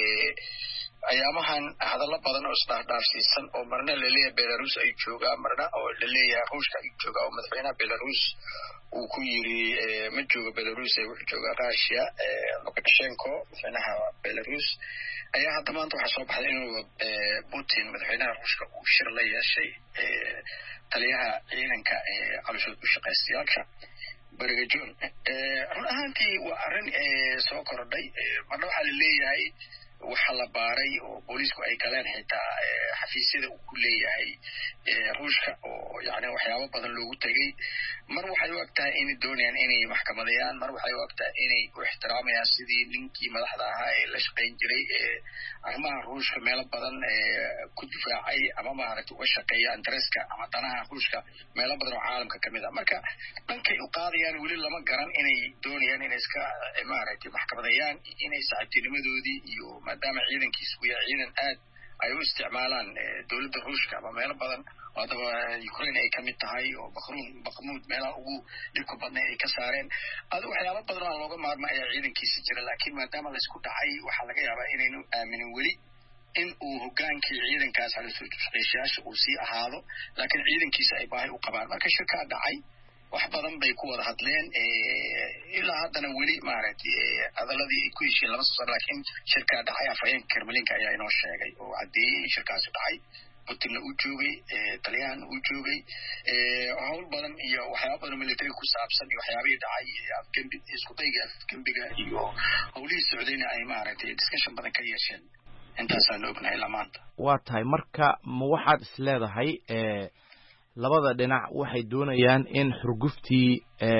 ayaamahan hadallo badan oo isdhaafsiisan oo marna laleeyahay Belarus ay joogaan marna oo laleeyahay Ruushka ay joogaan oo madaxweynaha Belarus uu ku yiri ma joogo Belarus ee wuxuu joogaa Russia Lukashenko madaxweynaha Belarus ayaa hadda maanta waxaa soo baxday inuu Putin madaxweynaha Ruushka uu shir la yeeshay taliyaha ciidanka caloosho-shaqaystayaasha Prigozhin. run ahaantii waa arrin soo kordhay marna waxaa laleeyahay waxa la baaray oo booliisku ay galeen xitaa xafiisyada uu ku leeyahay Ruushka oo yani waxyaabo badan loogu tagay mar waxay u agtahay inay doonayaan inay maxkamadayaan mar waxay u agtahay inay u ixtiraamayaan sidii ninkii madaxda ahaa ee la shaqayn jiray arrimaha Ruushka meelo badan ku difaacay ama maaragtay uga shaqeeya interesska ama danaha Ruushka meelo badan oo caalamka ka mid ah marka dhankay u qaadayaan weli lama garan inay doonayaan inay iska maaragtay maxkamadayaan inay saaxiibtinimadoodii iyo maadaama ciidankiisu yahay ciidan aad ay u isticmaalaan dowladda ruushka ama meelo badan oo haddaba Ukraine ay kamid tahay oo Bakhmut meelaha ugu dhibka badnay ay ka saareen waxyaabo badan oo looga maarmay ayaa ciidankiisa jira laakiin maadaama la isku dhacay waxaa laga yaabaa inaynu aaminin weli in uu hogaankii ciidankaas shaqeyshayaasha uu sii ahaado laakiin ciidankiisa ay baahi u qabaan marka shirkaa dhacay wax badan bay ku wada hadleen ilaa haddana weli maaragtay adaladii ay ku heshiin lama soo saarin laakiin shirkaa dhacay afhayeenka Kremlinka ayaa inoo sheegay oo caddeeyey in shirkaasi dhacay Putinna uu joogay Talyaanna uu joogay hawl badan iyo waxyaabo badan military ku saabsan iyo waxyaabihii dhacay isku dayga Afgembiga iyo howlihii socdayna ay maaragtay discussion badan ka yeesheen intaasaan ognahay lamaanta waa tahay marka ma waxaad is leedahay labada dhinac waxay doonayaan in xurguftii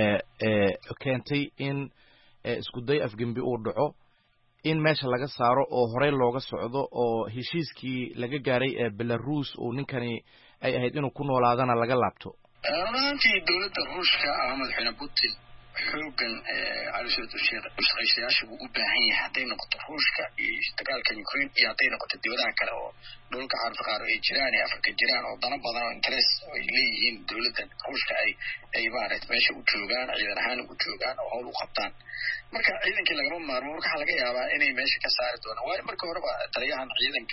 keentay in isku day afgembi uu dhaco in meesha laga saaro oo horey looga socdo oo heshiiskii laga gaaray Belarus oo ninkani ay ahayd inuu ku noolaadana laga laabto runtii dowladda ruushka ama madaxweyne Putin xoogan shaqeyshayaasha uu u baahan yahay hadday noqoto ruushka iyo dagaalka Ukraine iyo hadday noqoto dowladaha kale oo dhulka carabta qaar ay jiraan ee Afrika jiraan oo dana badan oo interest ay leeyihiin dowladda ruushka ay maaragtay meesha u joogaan ciidan ahaan u joogaan oo hawl u qabtaan marka ciidankii lagama maarmo waxaa laga yaabaa inay meesha ka saari doonaan waayo marka horeba taliyahan ciidanka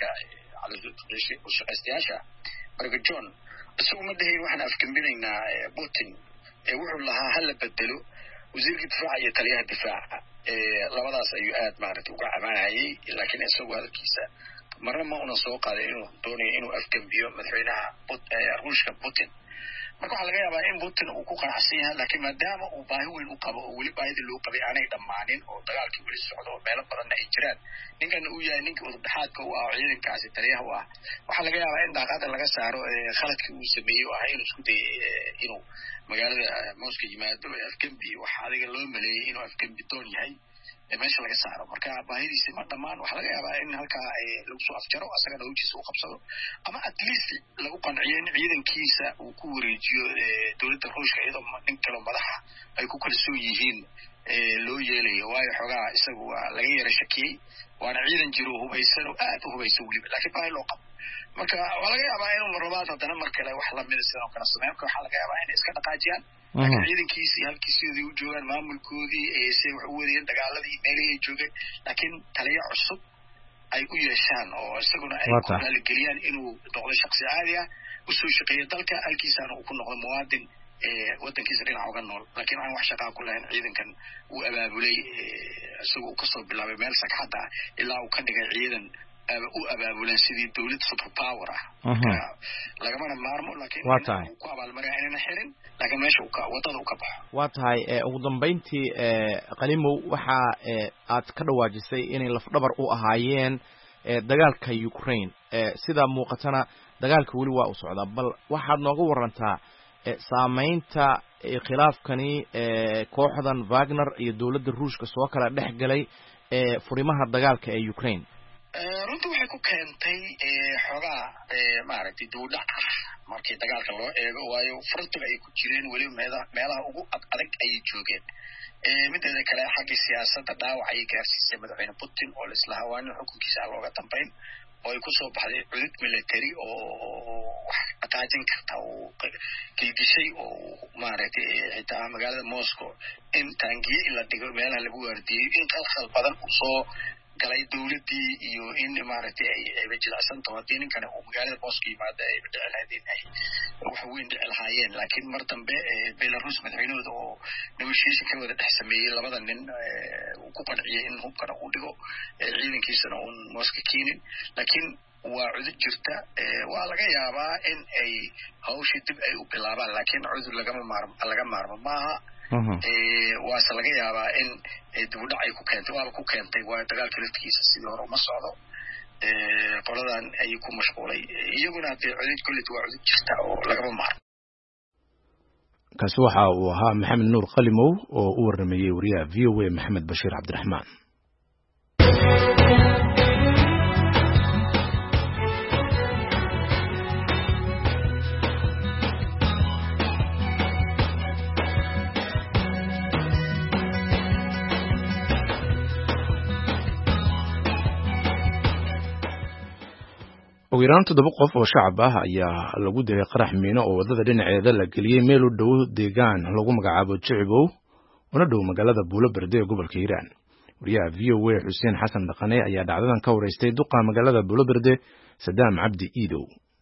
shaqeystayaasha marka John isagu ma dhahayn waxaan afgambinaynaa Putin wuxuu lahaa hala bedelo wasiirka difaaca iyo taliyaha difaaca labadaas ayuu aad maaragtay uga cabanayay laakiin isagu hadalkiisa marna ma una soo qaaday inuu doonayo inuu afgambiyo madaxweynaha ruushka Putin marka waxaa laga yaabaa in Putin uu ku qanacsan yahay laakiin maadaama uu baahi weyn u qabo oo weli baahida loo qabay aanay dhammaanin oo dagaalkii weli socdo oo meelo badanna ay jiraan ninkana uu yahay ninka udubdhaxaadka u ah oo ciidankaasi taliyaha u ah waxaa laga yaabaa in daaqada laga saaro khaladkii uu sameeyey oo ah inuu isku dayay inuu magaalada Moscow yimaado afgambi waxa adiga loo maleeyay inuu afgambi doon yahay meesha laga saaro marka baahidiisa ma dhamaan waxa laga yaabaa in halka lagu soo afjaro asagana hawjiisa uu qabsado ama at least lagu qanciyo in ciidankiisa uu ku wareejiyo dowladda ruushka iyadoo nin kale madaxa ay ku kalsoon yihiin loo yeelayo waayo xogaa isagu waa laga yara shakiyey waana ciidan jiro hubaysan oo aad u hubaysan weliba laakiin baahi loo qabo marka waa laga yaabaa inuu marlabaad haddana mar kale wax lamida sidoo kale sameeyo marka waxaa laga yaabaa inay iska dhaqaajiyaan laakiin ciidankiisii halkiisidii u joogaan maamulkoodii say wax u wadayeen dagaaladii meelihii ay joogeen laakiin taliyo cusub ay u yeeshaan oo isaguna ay ku raaligeliyaan inuu noqdo shaksi caadi ah usoo shaqeeya dalka halkiisaana uu ku noqdo muwaadin waddankiisa dhinaca uga nool laakiin aan wax shaqaa ku lahayn ciidankan uu abaabulay isagoo kasoo bilaabay meel sagxadda ah ilaa uu ka dhigay ciidan u abaabulan sidii dowlad super power ah lagamana maarmo laakiin ku abaalmariya inayna xirin laakiin meesha wadada uu ka baxo waa tahay ugu dambeyntii qalimow waxa aad ka dhawaajisay inay lafdhabar u ahaayeen dagaalka Ukraine sida muuqatana dagaalka weli waa u socdaa bal waxaad nooga warantaa saameynta khilaafkani kooxdan Wagner iyo dowladda Ruushka soo kala dhexgalay furimaha dagaalka ee Ukraine runtii waxay ku keentay xogaa maaragtay dowladda markii dagaalka loo eego waayo frontiga ay ku jireen weli meelaha ugu adag ayay joogeen mideeda kale xagga siyaasadda dhaawac ayay gaarsiisay madaxweyne Putin oo la isla hawaanin xukunkiisa aan looga dambeyn oo ay kusoo baxday cudud military oo wax dhaqaajin karta oo kilgishay oo maaragtay xitaa magaalada Moscow in taangiye la dhigo meelaha lagu waardiyeyo in khalkhal badan uu soo galay dowladii iyo in maaragtay ay wajilacsan tahay haddii ninkana uu magaalada Moscow yimaado ay dhiclaadeen ay wax weyn dhiclaayeen laakiin mar dambe Belarus madaxweynahooda oo negotiation ka wada dhex sameeyay labada nin uu ku qanciyay in hubkana uu dhigo ciidankiisana uun Moscow keenin laakiin waa cudud jirta waa laga yaabaa in ay hawshii dib ay u bilaabaan laakiin cudur laga maarmo maaha waase laga yaabaa in dib u dhac ay ku keentay waaba ku keentay waa dagaalka laftigiisa sidii hore uma socdo qoladan ayay ku mashquulay iyaguna hadee cudud kullit waa cudud jirta oo lagama maarmo kaasi waxa uu ahaa maxamed nuur qalimow oo u waramayay wariyaha VOA maxamed bashiir cabdiraxmaan ugu yaraan 7 qof oo shacab ah ayaa lagu dilay qarax miino oo wadada dhinaceeda la geliyay meel u dhow deegaan lagu magacaabo Jicibow una dhow magaalada Buulaberde ee gobolka Hiiraan. wariyaha VOA Xuseen Xasan Dhaqane ayaa dhacdadan ka wareystay duqa magaalada Buulaberde Sadaam Cabdi Iidow.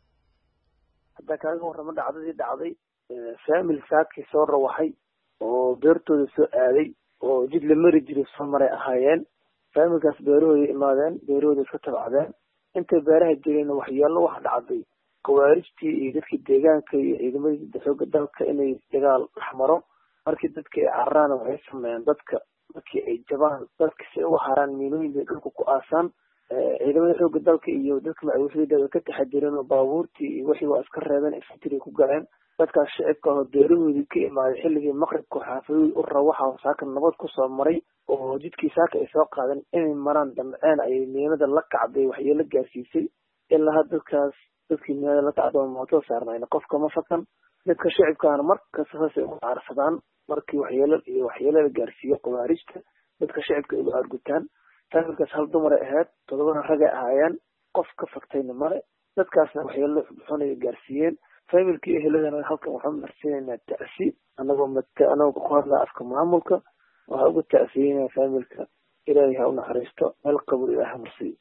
hadda kaaga warrama dhacdadii dhacday faamil saakii soo rawaxay oo beertooda soo aaday oo jid la mari jiray soo maray ahaayeen faamilkaas beerahooda imaadeen beerahooda iska tabacdeen intay beeraha jireen waxyeello wax dhacday kawaarijtii iyo dadkii deegaanka iyo ciidamadii xoogga dalka inay dagaal dhexmaro markii dadka ay cararaan waxay sameeyeen dadka markii ay jabaan dadka si uga haraan miinooyin bay dhulka ku aasaan ciidamada xoogga dalka iyo dadka macawisleyda ka taxadireen oo baabuurtii iyo wixii waa iska reebeen infantry ku galeen dadkaas shicibka oo beerahoodii ka imaaday xilligii maqribka xaafadooda u rawaxa saaka nabad kusoo maray oo jidkii saaka ay soo qaadeen inay maraan damceen ayay miinada la kacday waxyeelo gaarsiisay ilaa dadkaas dadkii miinada la kacday oo mooto saarnayna qofka ma fakan dadka shicibkaana markasta saasay ugu caarsadaan markii waxyeelo la gaarsiiyo khawaarijta dadka shicibka uga argutaan faamilkaas hal dumaray ahayd 7 ragay ahaayeen qof ka faktayna male dadkaasna waxyeelo xunay gaarsiiyeen faamilkii eheladana halkan waxaan marsiinaynaa ta'siib anagoo ku hadlaa afka maamulka waxaa uga ta'siinaya faamilka ilaahay ha u naxariisto meel qabul ilaaha marsiiyo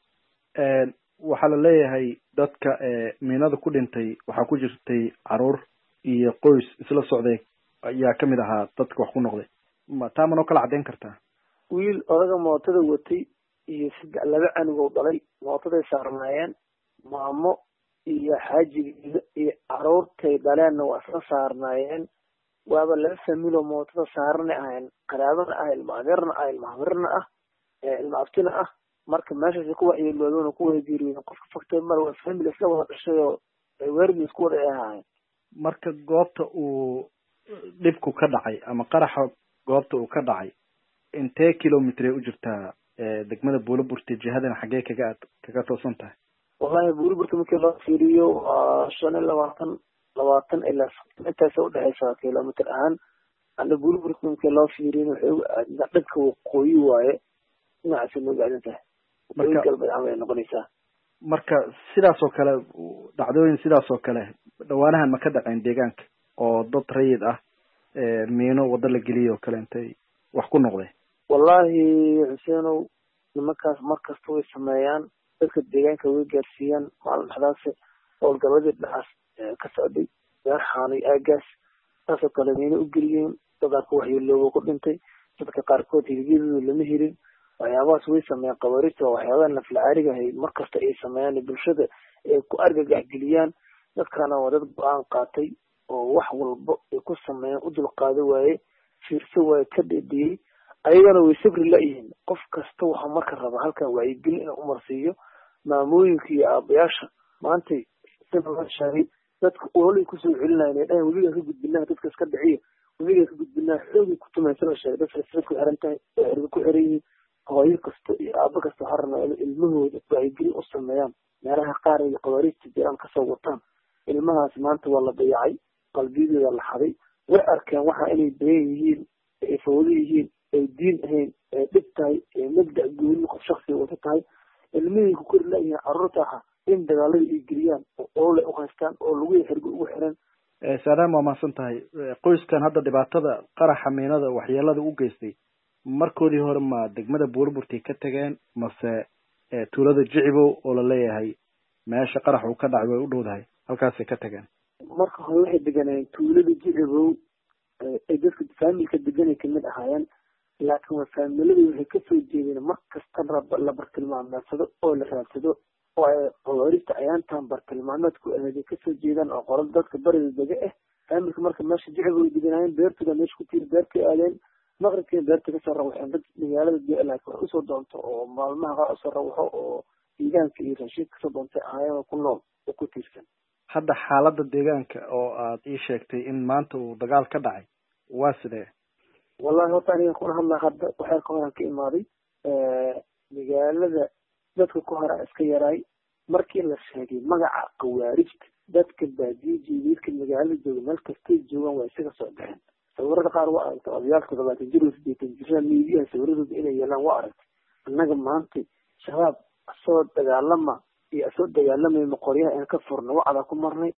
waxaa la leeyahay dadka miinada ku dhintay waxaa ku jirtay caruur iyo qoys isla socday ayaa kamid ahaa dadka wax ku noqday taa manoo kala caddeyn kartaa wiil odaga mootada watay iyo 2 canug oo dhalay mootaday saarnaayeen maamo iyo xaajigeeda iyo caruurtay dhaleenna waa isla saarnaayeen waaba 2 familo mootada saarna ahayn qaraabana ah ilma adeerna ah ilma habarna ah ilma abtina ah marka meeshaas ku waxyeeloodoona ku wada diiriyeen qofka faktay mar waa family isla wada dhashay oo weerdi isku wada ahaayeen marka goobta uu dhibku ka dhacay ama qaraxa goobta uu ka dhacay intee kilomitir u jirtaa degmada Buulaburde jihadana xagee kaga toosan tahay wallahi Buulaburde markii loo fiiriyo 25 ilaa 60 intaas u dhaxaysa kilomitir ahaan anda Buulaburde markii loo fiiriyo wuxuu dhanka waqooyi waaye dhinacaas loo gacan tahay marka galbeed ama noqonaysa marka sidaas oo kale dhacdooyin sidaas oo kale dhawaanahan ma ka dhaceen deegaanka oo dad rayid ah miino wada la geliyo oo kale intay wax ku noqday wallahi Xuseenow nimankaas markasta way sameeyaan dadka deegaanka way gaarsiiyaan maalin xadaas oo galbeed dhaas ka socday waxaanay aagaas taasoo kale miino u geliyeen dadka waxyeeloobo ku dhintay dadka qaarkood hilibiyadu lama helin waxyaabahaas way sameeyaan qawaariijta waxyaabaha naflacaariga ahay markasta ay sameeyaan bulshada ay ku argagax geliyaan dadkana waa dad go'aan qaatay oo wax walba ay ku sameeyaan u dulqaado waaye fiirso waaye ka dhedhiyey ayagana way sabri la-yihiin qof kasta waxaa marka raba halkan wacyigelin inuu umarsiiyo maamooyinka iyo aabayaasha maantay sida la sheegay dadka olay kusoo celinayeen ay dhahan weligaa ka gudbinaa dadka iska dhiciyo weligaa ka gudbinaa xoogay ku tumaysa la sheegay dadka sida ku xiran tahay oo ku xiran yihiin hooyo kasta iyo aabo kasta waxaa rabnaa in ilmahooda wacyigelin u sameeyaan meelaha qaar iyo qawaariijta jiraan kasoo wataan ilmahaas maanta waa la dayacay qalbiyadooda la xaday way arkeen waxa inay bayan yihiin ay fawdo yihiin ay diin ahayn ay dhib tahay ay mabda' gooni qof shaksiga wata tahay ilmihii ku kori la-yihiin carruurta aha in dagaalada ay geliyaan oo oole u haystaan oo lagu xirgo ugu xiran saadaam waa mahadsan tahay qoyskan hadda dhibaatada qaraxa miinada waxyeelada u geystay markoodii hore ma degmada Buulaburde ka tageen mase tuulada Jicibow oo la leeyahay meesha qarax uu ka dhacay way u dhowdahay halkaas ay ka tageen marka hore waxay deganayeen tuulada Jicibow ay dadka faamilka deganay kamid ahaayeen laakiin waa faamiladii waxay kasoo jeedeen markasta la bartilmaameedsado oo la raadsado oo ay qawaariijta ayaantan bartilmaameedku ahayd kasoo jeedaan oo qolada dadka barida dega ah faamilka marka meesha Jicibow ay deganaayeen beertooda meesha ku tiir beertay aadeen maqribkii beerta kasoo rawaxeen dad magaalada laakiin wax usoo doonto oo maalmaha qaar usoo rawaxo oo deegaanka iyo raashiid kasoo doontay ahaayeen ku nool oo ku tiirsan hadda xaaladda deegaanka oo aad ii sheegtay in maanta uu dagaal ka dhacay waa sidee wallahi horta aniga kuna hadlaa hadda waxaa ka horan ka imaaday magaalada dadka ku hora iska yaraay markii la sheegay magaca khawaarijta dadka baadiye jiidka magaalada jooga meel kastay joogaan waa isaga soo baxeen sawirada qaar waa aragtay odayaalka 20 jir 80 jir miidiyaha sawiradooda inay yeelaan waa aragtay annaga maanta shabaab soo dagaalama iyo soo dagaalamay maqoryaha aan ka furno wacda ku marnay.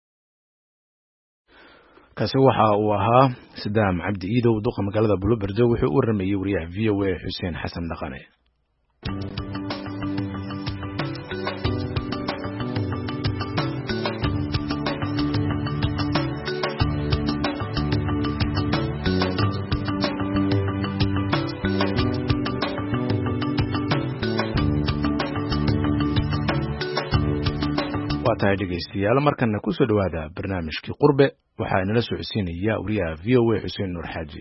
kaasi waxa uu ahaa Sadaam Cabdi Iidow duqa magaalada Buluberde wuxuu u waramayay wariyaha VOA Xuseen Xasan Dhaqane. tahay dhegeystayaal markana ku soo dhawaada barnaamijkii qurbe waxa inala soo codsiinaya wariyaha VOA Xuseen Nuur Xaaji.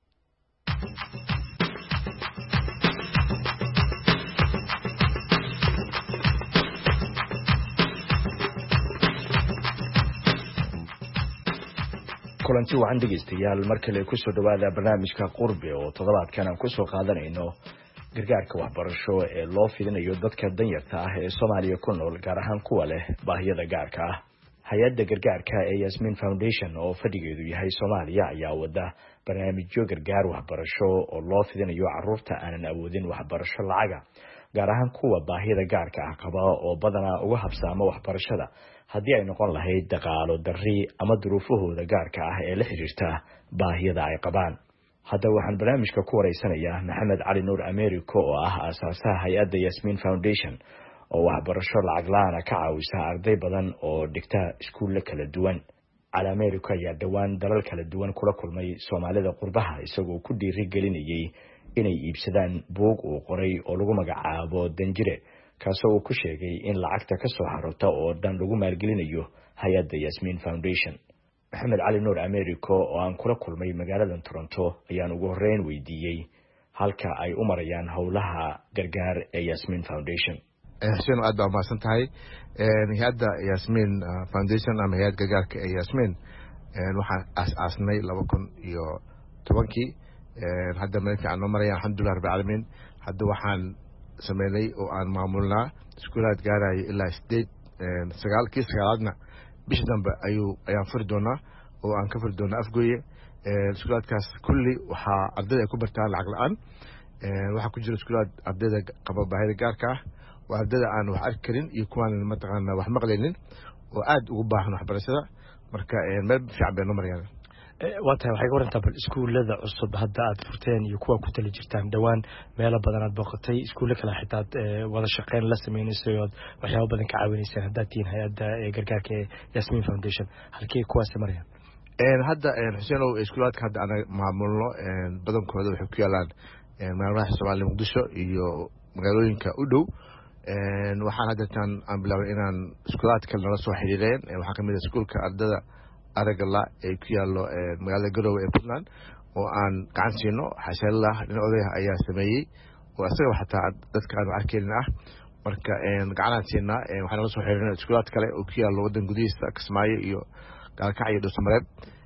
kulanti waxaan dhegeystayaal markale ku soo dhawaada barnaamijka qurbe oo toddobaadkan aan ku soo qaadanayno gargaarka waxbarasho ee loo fidinayo dadka danyarta ah ee Soomaaliya ku nool gaar ahaan kuwa leh baahiyada gaarka ah. Hay'adda gargaarka ee Yasmin Foundation oo fadhigeedu yahay Soomaaliya ayaa wada barnaamijyo gargaar waxbarasho oo loo fidinayo carruurta aanan awoodin waxbarasho lacaga gaar ahaan kuwa baahiyada gaarka ah qaba oo badanaa uga habsaama waxbarashada haddii ay noqon lahayd dhaqaalo darri ama duruufahooda gaarka ah ee la xiriirta baahiyada ay qabaan. hadda waxaan barnaamijka ku wareysanayaa Maxamed Cali Nuur Americo oo ah aasaasaha hay'adda Yasmin Foundation oo waxbarasho lacag la'aan ka caawisa arday badan oo dhigta iskuulo kala duwan. Cali Americo ayaa dhawaan dalal kala duwan kula kulmay Soomaalida qurbaha isagoo ku dhiirigelinayay inay iibsadaan buug uu qoray oo lagu magacaabo Danjire kaasoo uu ku sheegay in lacagta ka soo harota oo dhan lagu maalgelinayo hay'adda Yasmin Foundation. Maxamed Cali Nuur Americo oo aan kula kulmay magaalada Toronto ayaan ugu horeyn weydiiyay halka ay u marayaan howlaha gargaar ee Yasmin Foundation. Xuseen aad baa mahadsan tahay. Hay'adda Yasmin Foundation ama hay'adda gargaarka ee Yasmin waxaan aasaasnay 2010 hadda meelka aan marayaan alxamdulillah rabbil caalamiin. hadda waxaan sameynay oo aan maamulnaa iskuulaad gaaraya ilaa 9 bish dambe ayaan furi doonaa oo aan ka furi doonaa Afgooye. iskuulaadkaas kulli waxa ardayda ay ku bartaan lacag la'aan. waxa ku jira iskuulaad ardayda qaba baahida gaarka ah waa ardayda aan wax arki karin iyo kuwaan mataqaana wax maqlaynin oo aad ugu baahan waxbarashada marka meel fiican bay noo marayaan. waata waxay warantaa bal iskuulada cusub hadda aad furteen iyo kuwa ku tali jirtaan dhawaan meelo badan aad booqatay iskuulo kale xitaa wada shaqeyn la sameynayso oo waxyaabo badan ka caawinaysaan haddaad tihiin hay'adda gargaarka ee Yasmin Foundation halkee kuwaas marayaan. hadda Xuseenow iskuulaadka hadda aan maamulno badankooda waxay ku yaalaan magaalada Soomaaliya Muqdisho iyo magaalooyinka u dhow. waxaan hadda aan bilaabay inaan iskuulaadka nala soo xiriireen waxaa kamid ah iskuulka ardada aragala ee ku yaalo magaalada Garowe ee Puntland oo aan gacan siino xashallah nin odayaha ayaa sameeyay oo asaga xataa dadka aan arkeen ah marka gacan siinaa waxaan la soo xiriirnay iskuulaad kale oo ku yaalo wadan gudihiisa Kismaayo iyo Gaalkacyo iyo Dhuusamareeb.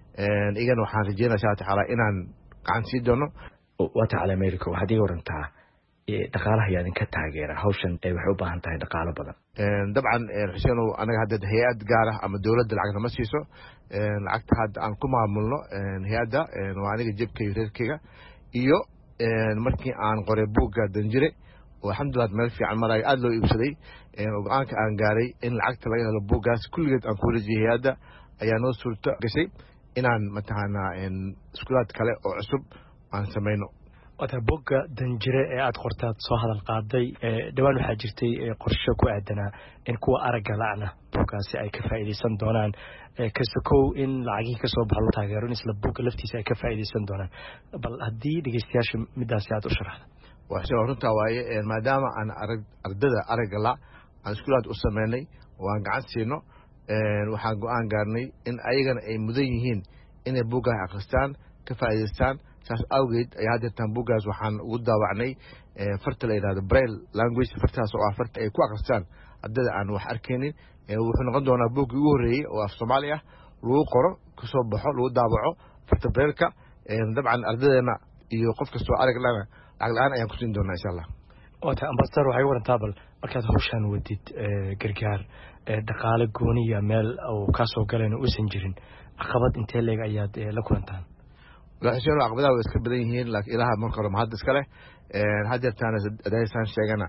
igana waxaan rajeynayaa taala inaan gacan sii doono. waata Cali Americo waxaad iga warantaa dhaqaalaha yaa idinka taageera hawshan waxay u baahan tahay dhaqaalo badan. dabcan Xuseenow anaga hadda hay'ad gaar ah ama dawladda lacag nama siiso. lacagta hadda aan ku maamulno hay'adda waa aniga jebkayga reerkayga iyo markii aan qoray buugga Danjire oo alxamdulillah meel fiican maray aad loo iibsaday go'aanka aan gaaray in lacagta laga helo buuggaas kulligeed aan ku wareejiyay hay'adda ayaa noo suurto gashay inaan mataqaana iskuulaad kale oo cusub aan samayno. wata buugga Danjire ee aad qortaad soo hadal qaaday dhawaan waxaa jirtay qorshe ku aadanaa in kuwa aragga la'aana buuggaasi ay ka faa'iideysan doonaan kasokow in lacagii ka soo baxo taageero in isla buugga laftiisa ay ka faa'iideysan doonaan bal haddii dhegeystayaasha midaasi aad u sharaxdo. waxaa runtaa waaye maadaama aan ardada aragga la aan iskuulaad u sameynay oo aan gacan siino waxaan go'aan gaarnay in ayagana ay mudan yihiin inay buuggaas akhristaan ka faa'iideystaan. saas awgeed ayaa hadda buuggaas waxaan ugu daawacnay farta la yiraahdo braille language fartaas oo ah farta ay ku akhristaan ardada aan wax arkaynin. wuxuu noqon doonaa buuggii ugu horeeyay oo af Soomaali ah lagu qoro ka soo baxo lagu daawaco farta braille-ka. dabcan ardadeena iyo qof kastoo arag lana lacag la'aan ayaan ku siin doonaa insha Allah. wata ambassador waxay warantaa bal markaad hawshan wadid gargaar dhaqaale gooniya meel oo ka soo galeen oo uusan jirin caqabad intee leeg ayaad la kulantaan. Xuseenow caqabadaha way iska badan yihiin laakiin ilaaha marka hore mahad iska leh. hadda taana adaysan sheegana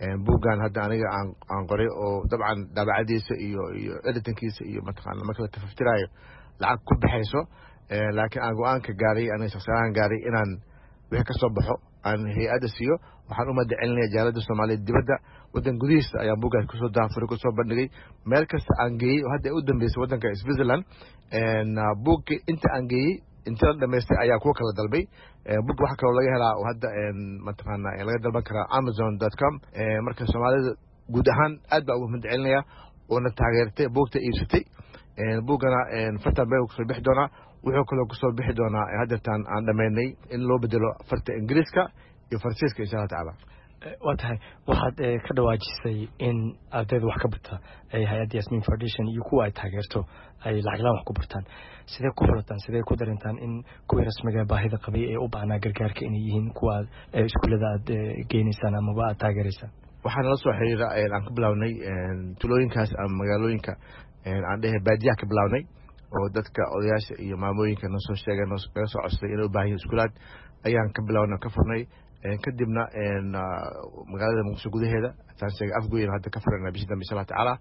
buuggan hadda aniga aan qoray oo dabcan daabacadiisa iyo editankiisa iyo mataqaana marka la tafaftirayo lacag ku baxayso laakiin aan go-aanka gaaray aniga shakhsiyahaan gaaray inaan wixii ka soo baxo aan hay-adda siiyo waxaan u mahadcelinaya jaalada Soomaaliyeed dibadda wadan gudihiisa ayaan buuggaas kusoo daafuray kusoo bandhigay meel kasta aan geeyey oo hadda u dambeysay wadanka Switzerland buugga inta aan geeyey inta la dhameystay ayaa kuwa kala dalbay buugga waxa kaloo laga helaa oo hadda mataqaana laga dalban karaa amazon.com marka Soomaalida guud ahaan aad baa ugu mahadcelinaya oo na taageertay buugta iibsatay buuggana fartan bay kusoo bixi doonaa wuxuu kaloo kusoo bixi doonaa haddeertaan aan dhammaynay in loo bedelo farta ingiriiska iyo farsiiska insha allah tacaala waa tahay waxaad ka dhawaajisay in ardayda wax ka barta ay hay-adda Yasmin Foundation iyo kuwa ay taageerto ay lacaglaan wax ku bartaan sidee ku xulataan sidee ku darintaan in kuwii rasmiga baahida qabay ee u baahnaa gargaarka inay yihiin kuwa iskuullada aad geenaysaan amaba aad taageeraysaan waxaa nala soo xiriira aan ka bilawnay tulooyinkaas ama magaalooyinka aan dhehe baadiyaha ka bilawnay oo dadka odayaasha iyo maamooyinka noo soo sheegay naga soo codsaday inay u baahan yihiin iskuulaad ayaan ka bilawnay ka furnay kadibna magaalada Muqdisho gudaheeda taan sheegay afgoyn hadda ka furnay bishii dambe insha Allah tacaala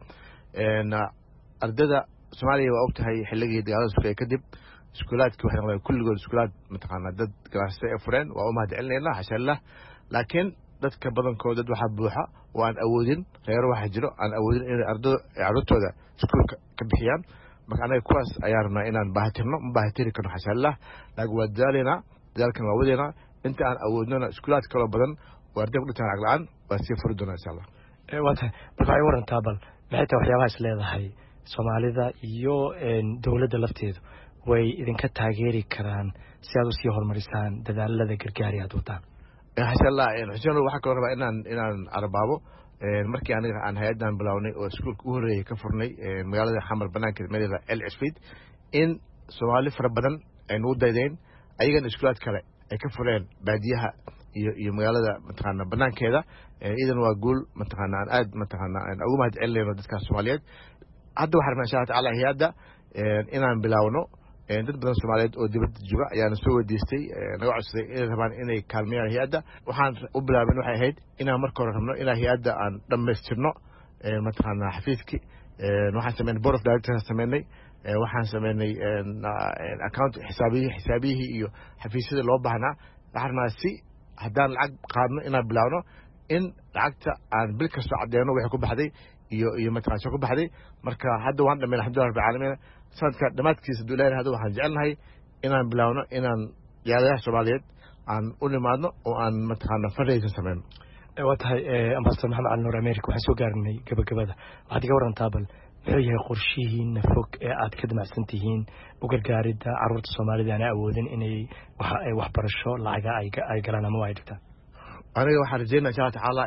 ardayda Soomaaliya waa ogtahay xilligii dagaalada sugay kadib iskuulaadkii waxay noqdeen kulligood iskuulaad mataqaana dad ganacsi ay fureen waa u mahadcelinaynaa xasha Allah laakiin dadka badankooda dad waxa buuxa oo aan awoodin reero waxa jiro aan awoodin in ardayda iskuulka ka bixiyaan marka anaga kuwaas ayaan rabnaa inaan baahitirno karno xasha Allah laakiin waa dadaalkan waa wadeena inta aan awoodnona iskuulaad kaloo badan oo arday ku dhintaan lacag la-aan waa sii furi doonaa insha Allah waa tahay marka waxay warantaa bal maxay tahay waxyaabaha is leedahay Soomaalida iyo dowladda lafteedu way idinka taageeri karaan si aad u sii horumarisaan dadaalada gargaar aad wadaan xasha Allah xuseen waxa kaloo rabaa inaan arbaabo markii aniga aan hay'adan bilawnay oo iskuulka u horeeyay ka furnay magaalada Xamar banaanka meelada El Isfiid in Soomaali fara badan ay noo daydeen ayagana iskuulaad kale ay ka fureen baadiyaha iyo magaalada mataqaana banaankeeda idan waa guul mataqaana aan aad mataqaana aan ugu mahadcelinayno dadka Soomaaliyeed hadda waxaan rabnaa insha Allah tacaala hay'adda inaan bilawno dad badan Soomaaliyeed oo dibadda jooga ayaan soo weydiistay naga codsaday inay rabaan inay kaalmeeyaan hay'adda waxaan u bilaabay waxay ahayd inaan marka hore rabno inaan hay'adda aan dhammaystirno mataqaana xafiiskii waxaan sameynay board of directors sameynay waxaan sameynay account xisaabiyihii iyo xafiisyada loo baahnaa waxaan rabnaa si haddaan lacag qaadno inaan bilaawno in lacagta aan bil kastoo caddeeno wixii ku baxday iyo mataqaana soo ku baxday marka hadda waan dhammaynay alxamdulillahi rabbil caalamiin sanadka dhammaadkiisa hadduu ilaahay hadda waxaan jecelnahay inaan bilaawno inaan jaaladaha Soomaaliyeed aan u nimaadno oo aan mataqaana fundraising sameyno waa tahay ambassador Maxamed Cali Nuur America waxaan soo gaarnay gabagabada waxaad iga warantaa bal muxuu yahay qorshihiina fog ee aad ka damacsan tihiin u gargaaridda carruurta Soomaalida aan awoodin inay waxbarasho lacaga ay galaan ama ay dhigtaan aniga waxaan rajeynayaa insha Allah tacaala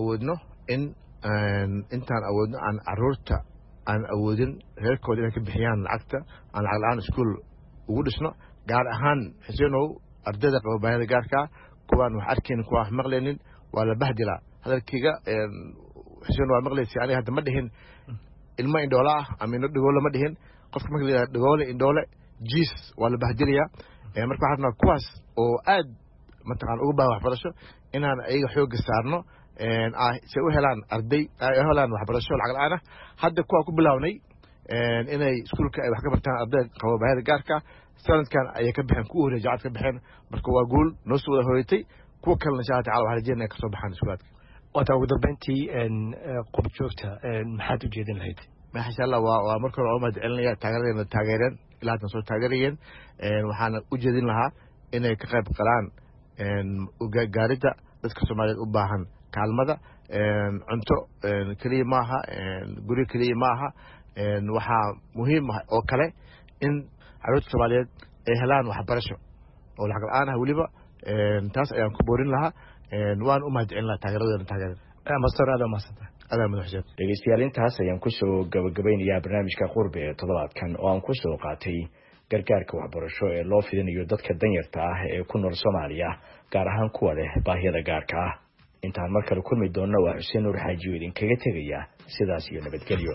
intaan awoodno aan carruurta aan awoodin reerkooda inay ka bixiyaan lacagta aan lacag la-aan iskuul ugu dhisno gaar ahaan xuseenow ardayda qaba baahida gaarka kuwaan wax arkaynin kuwaan wax maqlaynin waa la bahdilaa hadalkayga xuseen waa maqlaysa aniga hadda ma dhihin ilmo indhoola ah ama indho dhagoole ma dhihin qofka marka la yidhaha dhagoole indhoole jiis waa la bahdilayaa marka waxaan rabnaa kuwaas oo aad mataqaana ugu baahan waxbarasho inaan ayaga xoogga saarno si u helaan arday ay helaan waxbarasho lacag la-aan ah hadda kuwaa ku bilawnay inay iskuulka ay wax ka bartaan arday qabo baahida gaarka sanadkan ayay ka baxeen kuwa horeeyay jaacad ka baxeen marka waa guul noo soo wada horeeytay kuwa kalena insha Allah tacaala waxaan rajeynaya ka soo baxaan iskuulaadka wata ugu dambeyntii qob joogta maxaad u jeedin lahayd masha Allah waa marka hore oo mahadcelinaya taageereen ilaa hadda soo taageerayeen waxaana u jeedin lahaa inay ka qayb qalaan gaaridda dadka Soomaaliyeed u baahan kaalmada cunto kaliya maaha guri kaliya maaha waxaa muhiim ah oo kale in carruurta Soomaaliyeed ay helaan waxbarasho oo lacag la-aan ah weliba taas ayaan ku boorin lahaa waan u mahadcelin lahaa taageeradeena ambassador aad mahadsantahay dhegeystayaal intaas ayaan kusoo gabagabeynayaa barnaamijka qurbe ee toddobaadkan oo aan kusoo qaatay gargaarka waxbarasho ee loo fidinayo dadka danyarta ah ee ku nool Soomaaliya gaar ahaan kuwa leh baahiyada gaarka ah intaan mar kale kulmi doonno waa Xuseen Nuur Xaaji oo idinkaga tegaya sidaas iyo nabadgelyo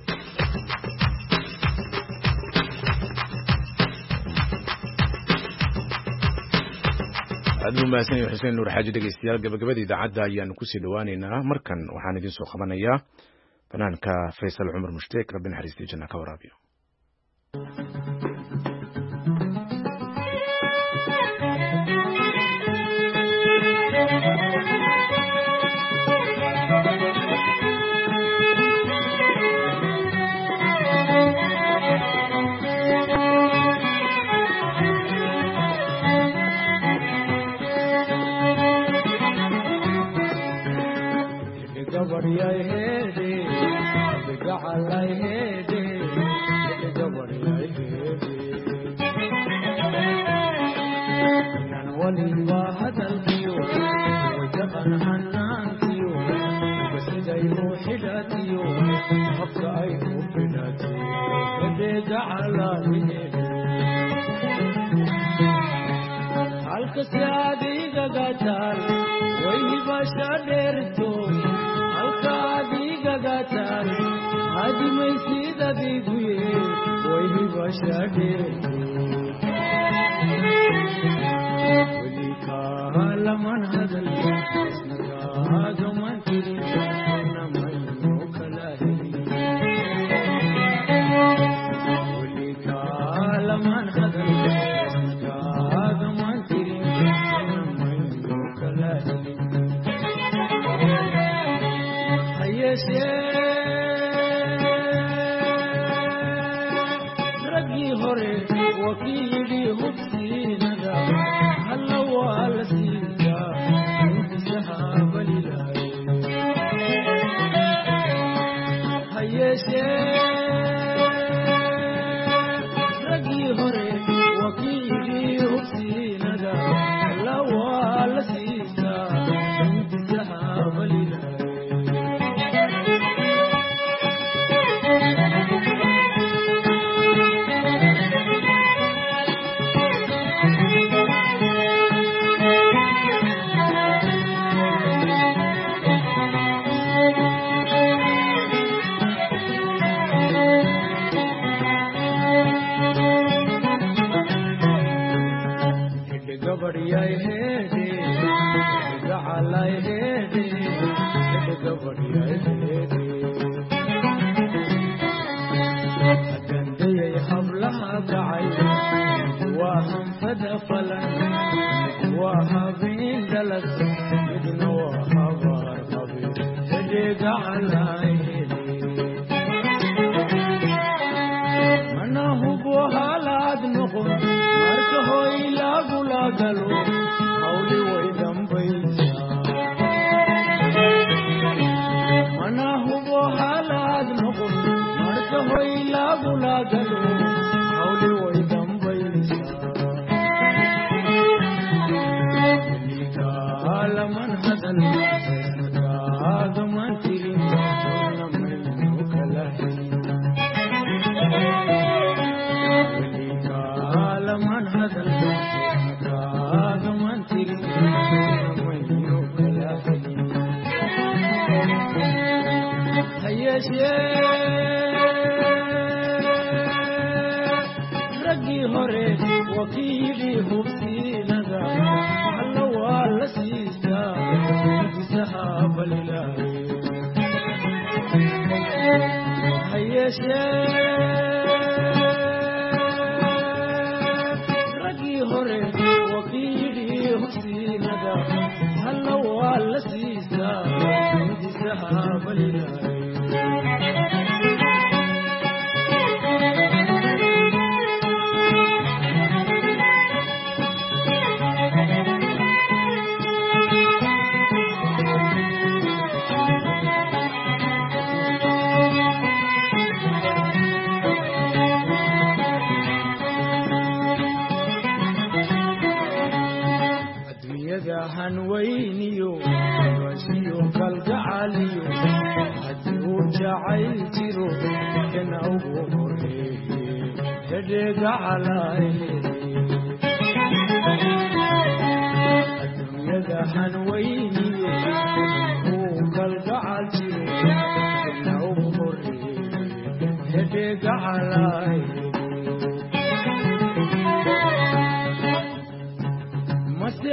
aad u mahadsan yahay Xuseen Nuur Xaaji dhegeystayaal gabagabada idaacadda ayaanu ku sii dhawaaneynaa markan waxaan idin soo qabanayaa banaanka Faysal Cumar Mushtaaq rabbina xariistiisa janna ka waraabiyo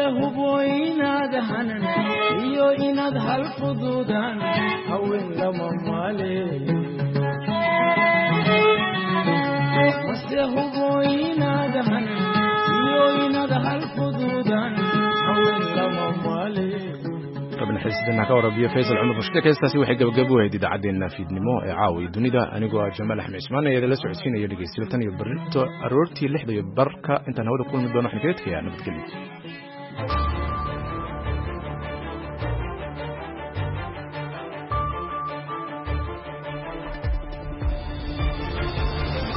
huboynaad hanan iyo inaad hal fuduudaan haween lama maale mase huboynaad hanan iyo inaad hal fuduudaan haween lama maale rabna xiisadana ka warabiyo Faisal Umar Mushkil heestaasi waxay gabagabo weyd idaacaddeena fiidnimo ee caawi dunida anigoo Jamaal Axmed Ismaan ee la socodsiinaya dhageystayaal tan iyo barito aroortii 6:00 intaan hawada kulmi doono xigeenka nabadgelyo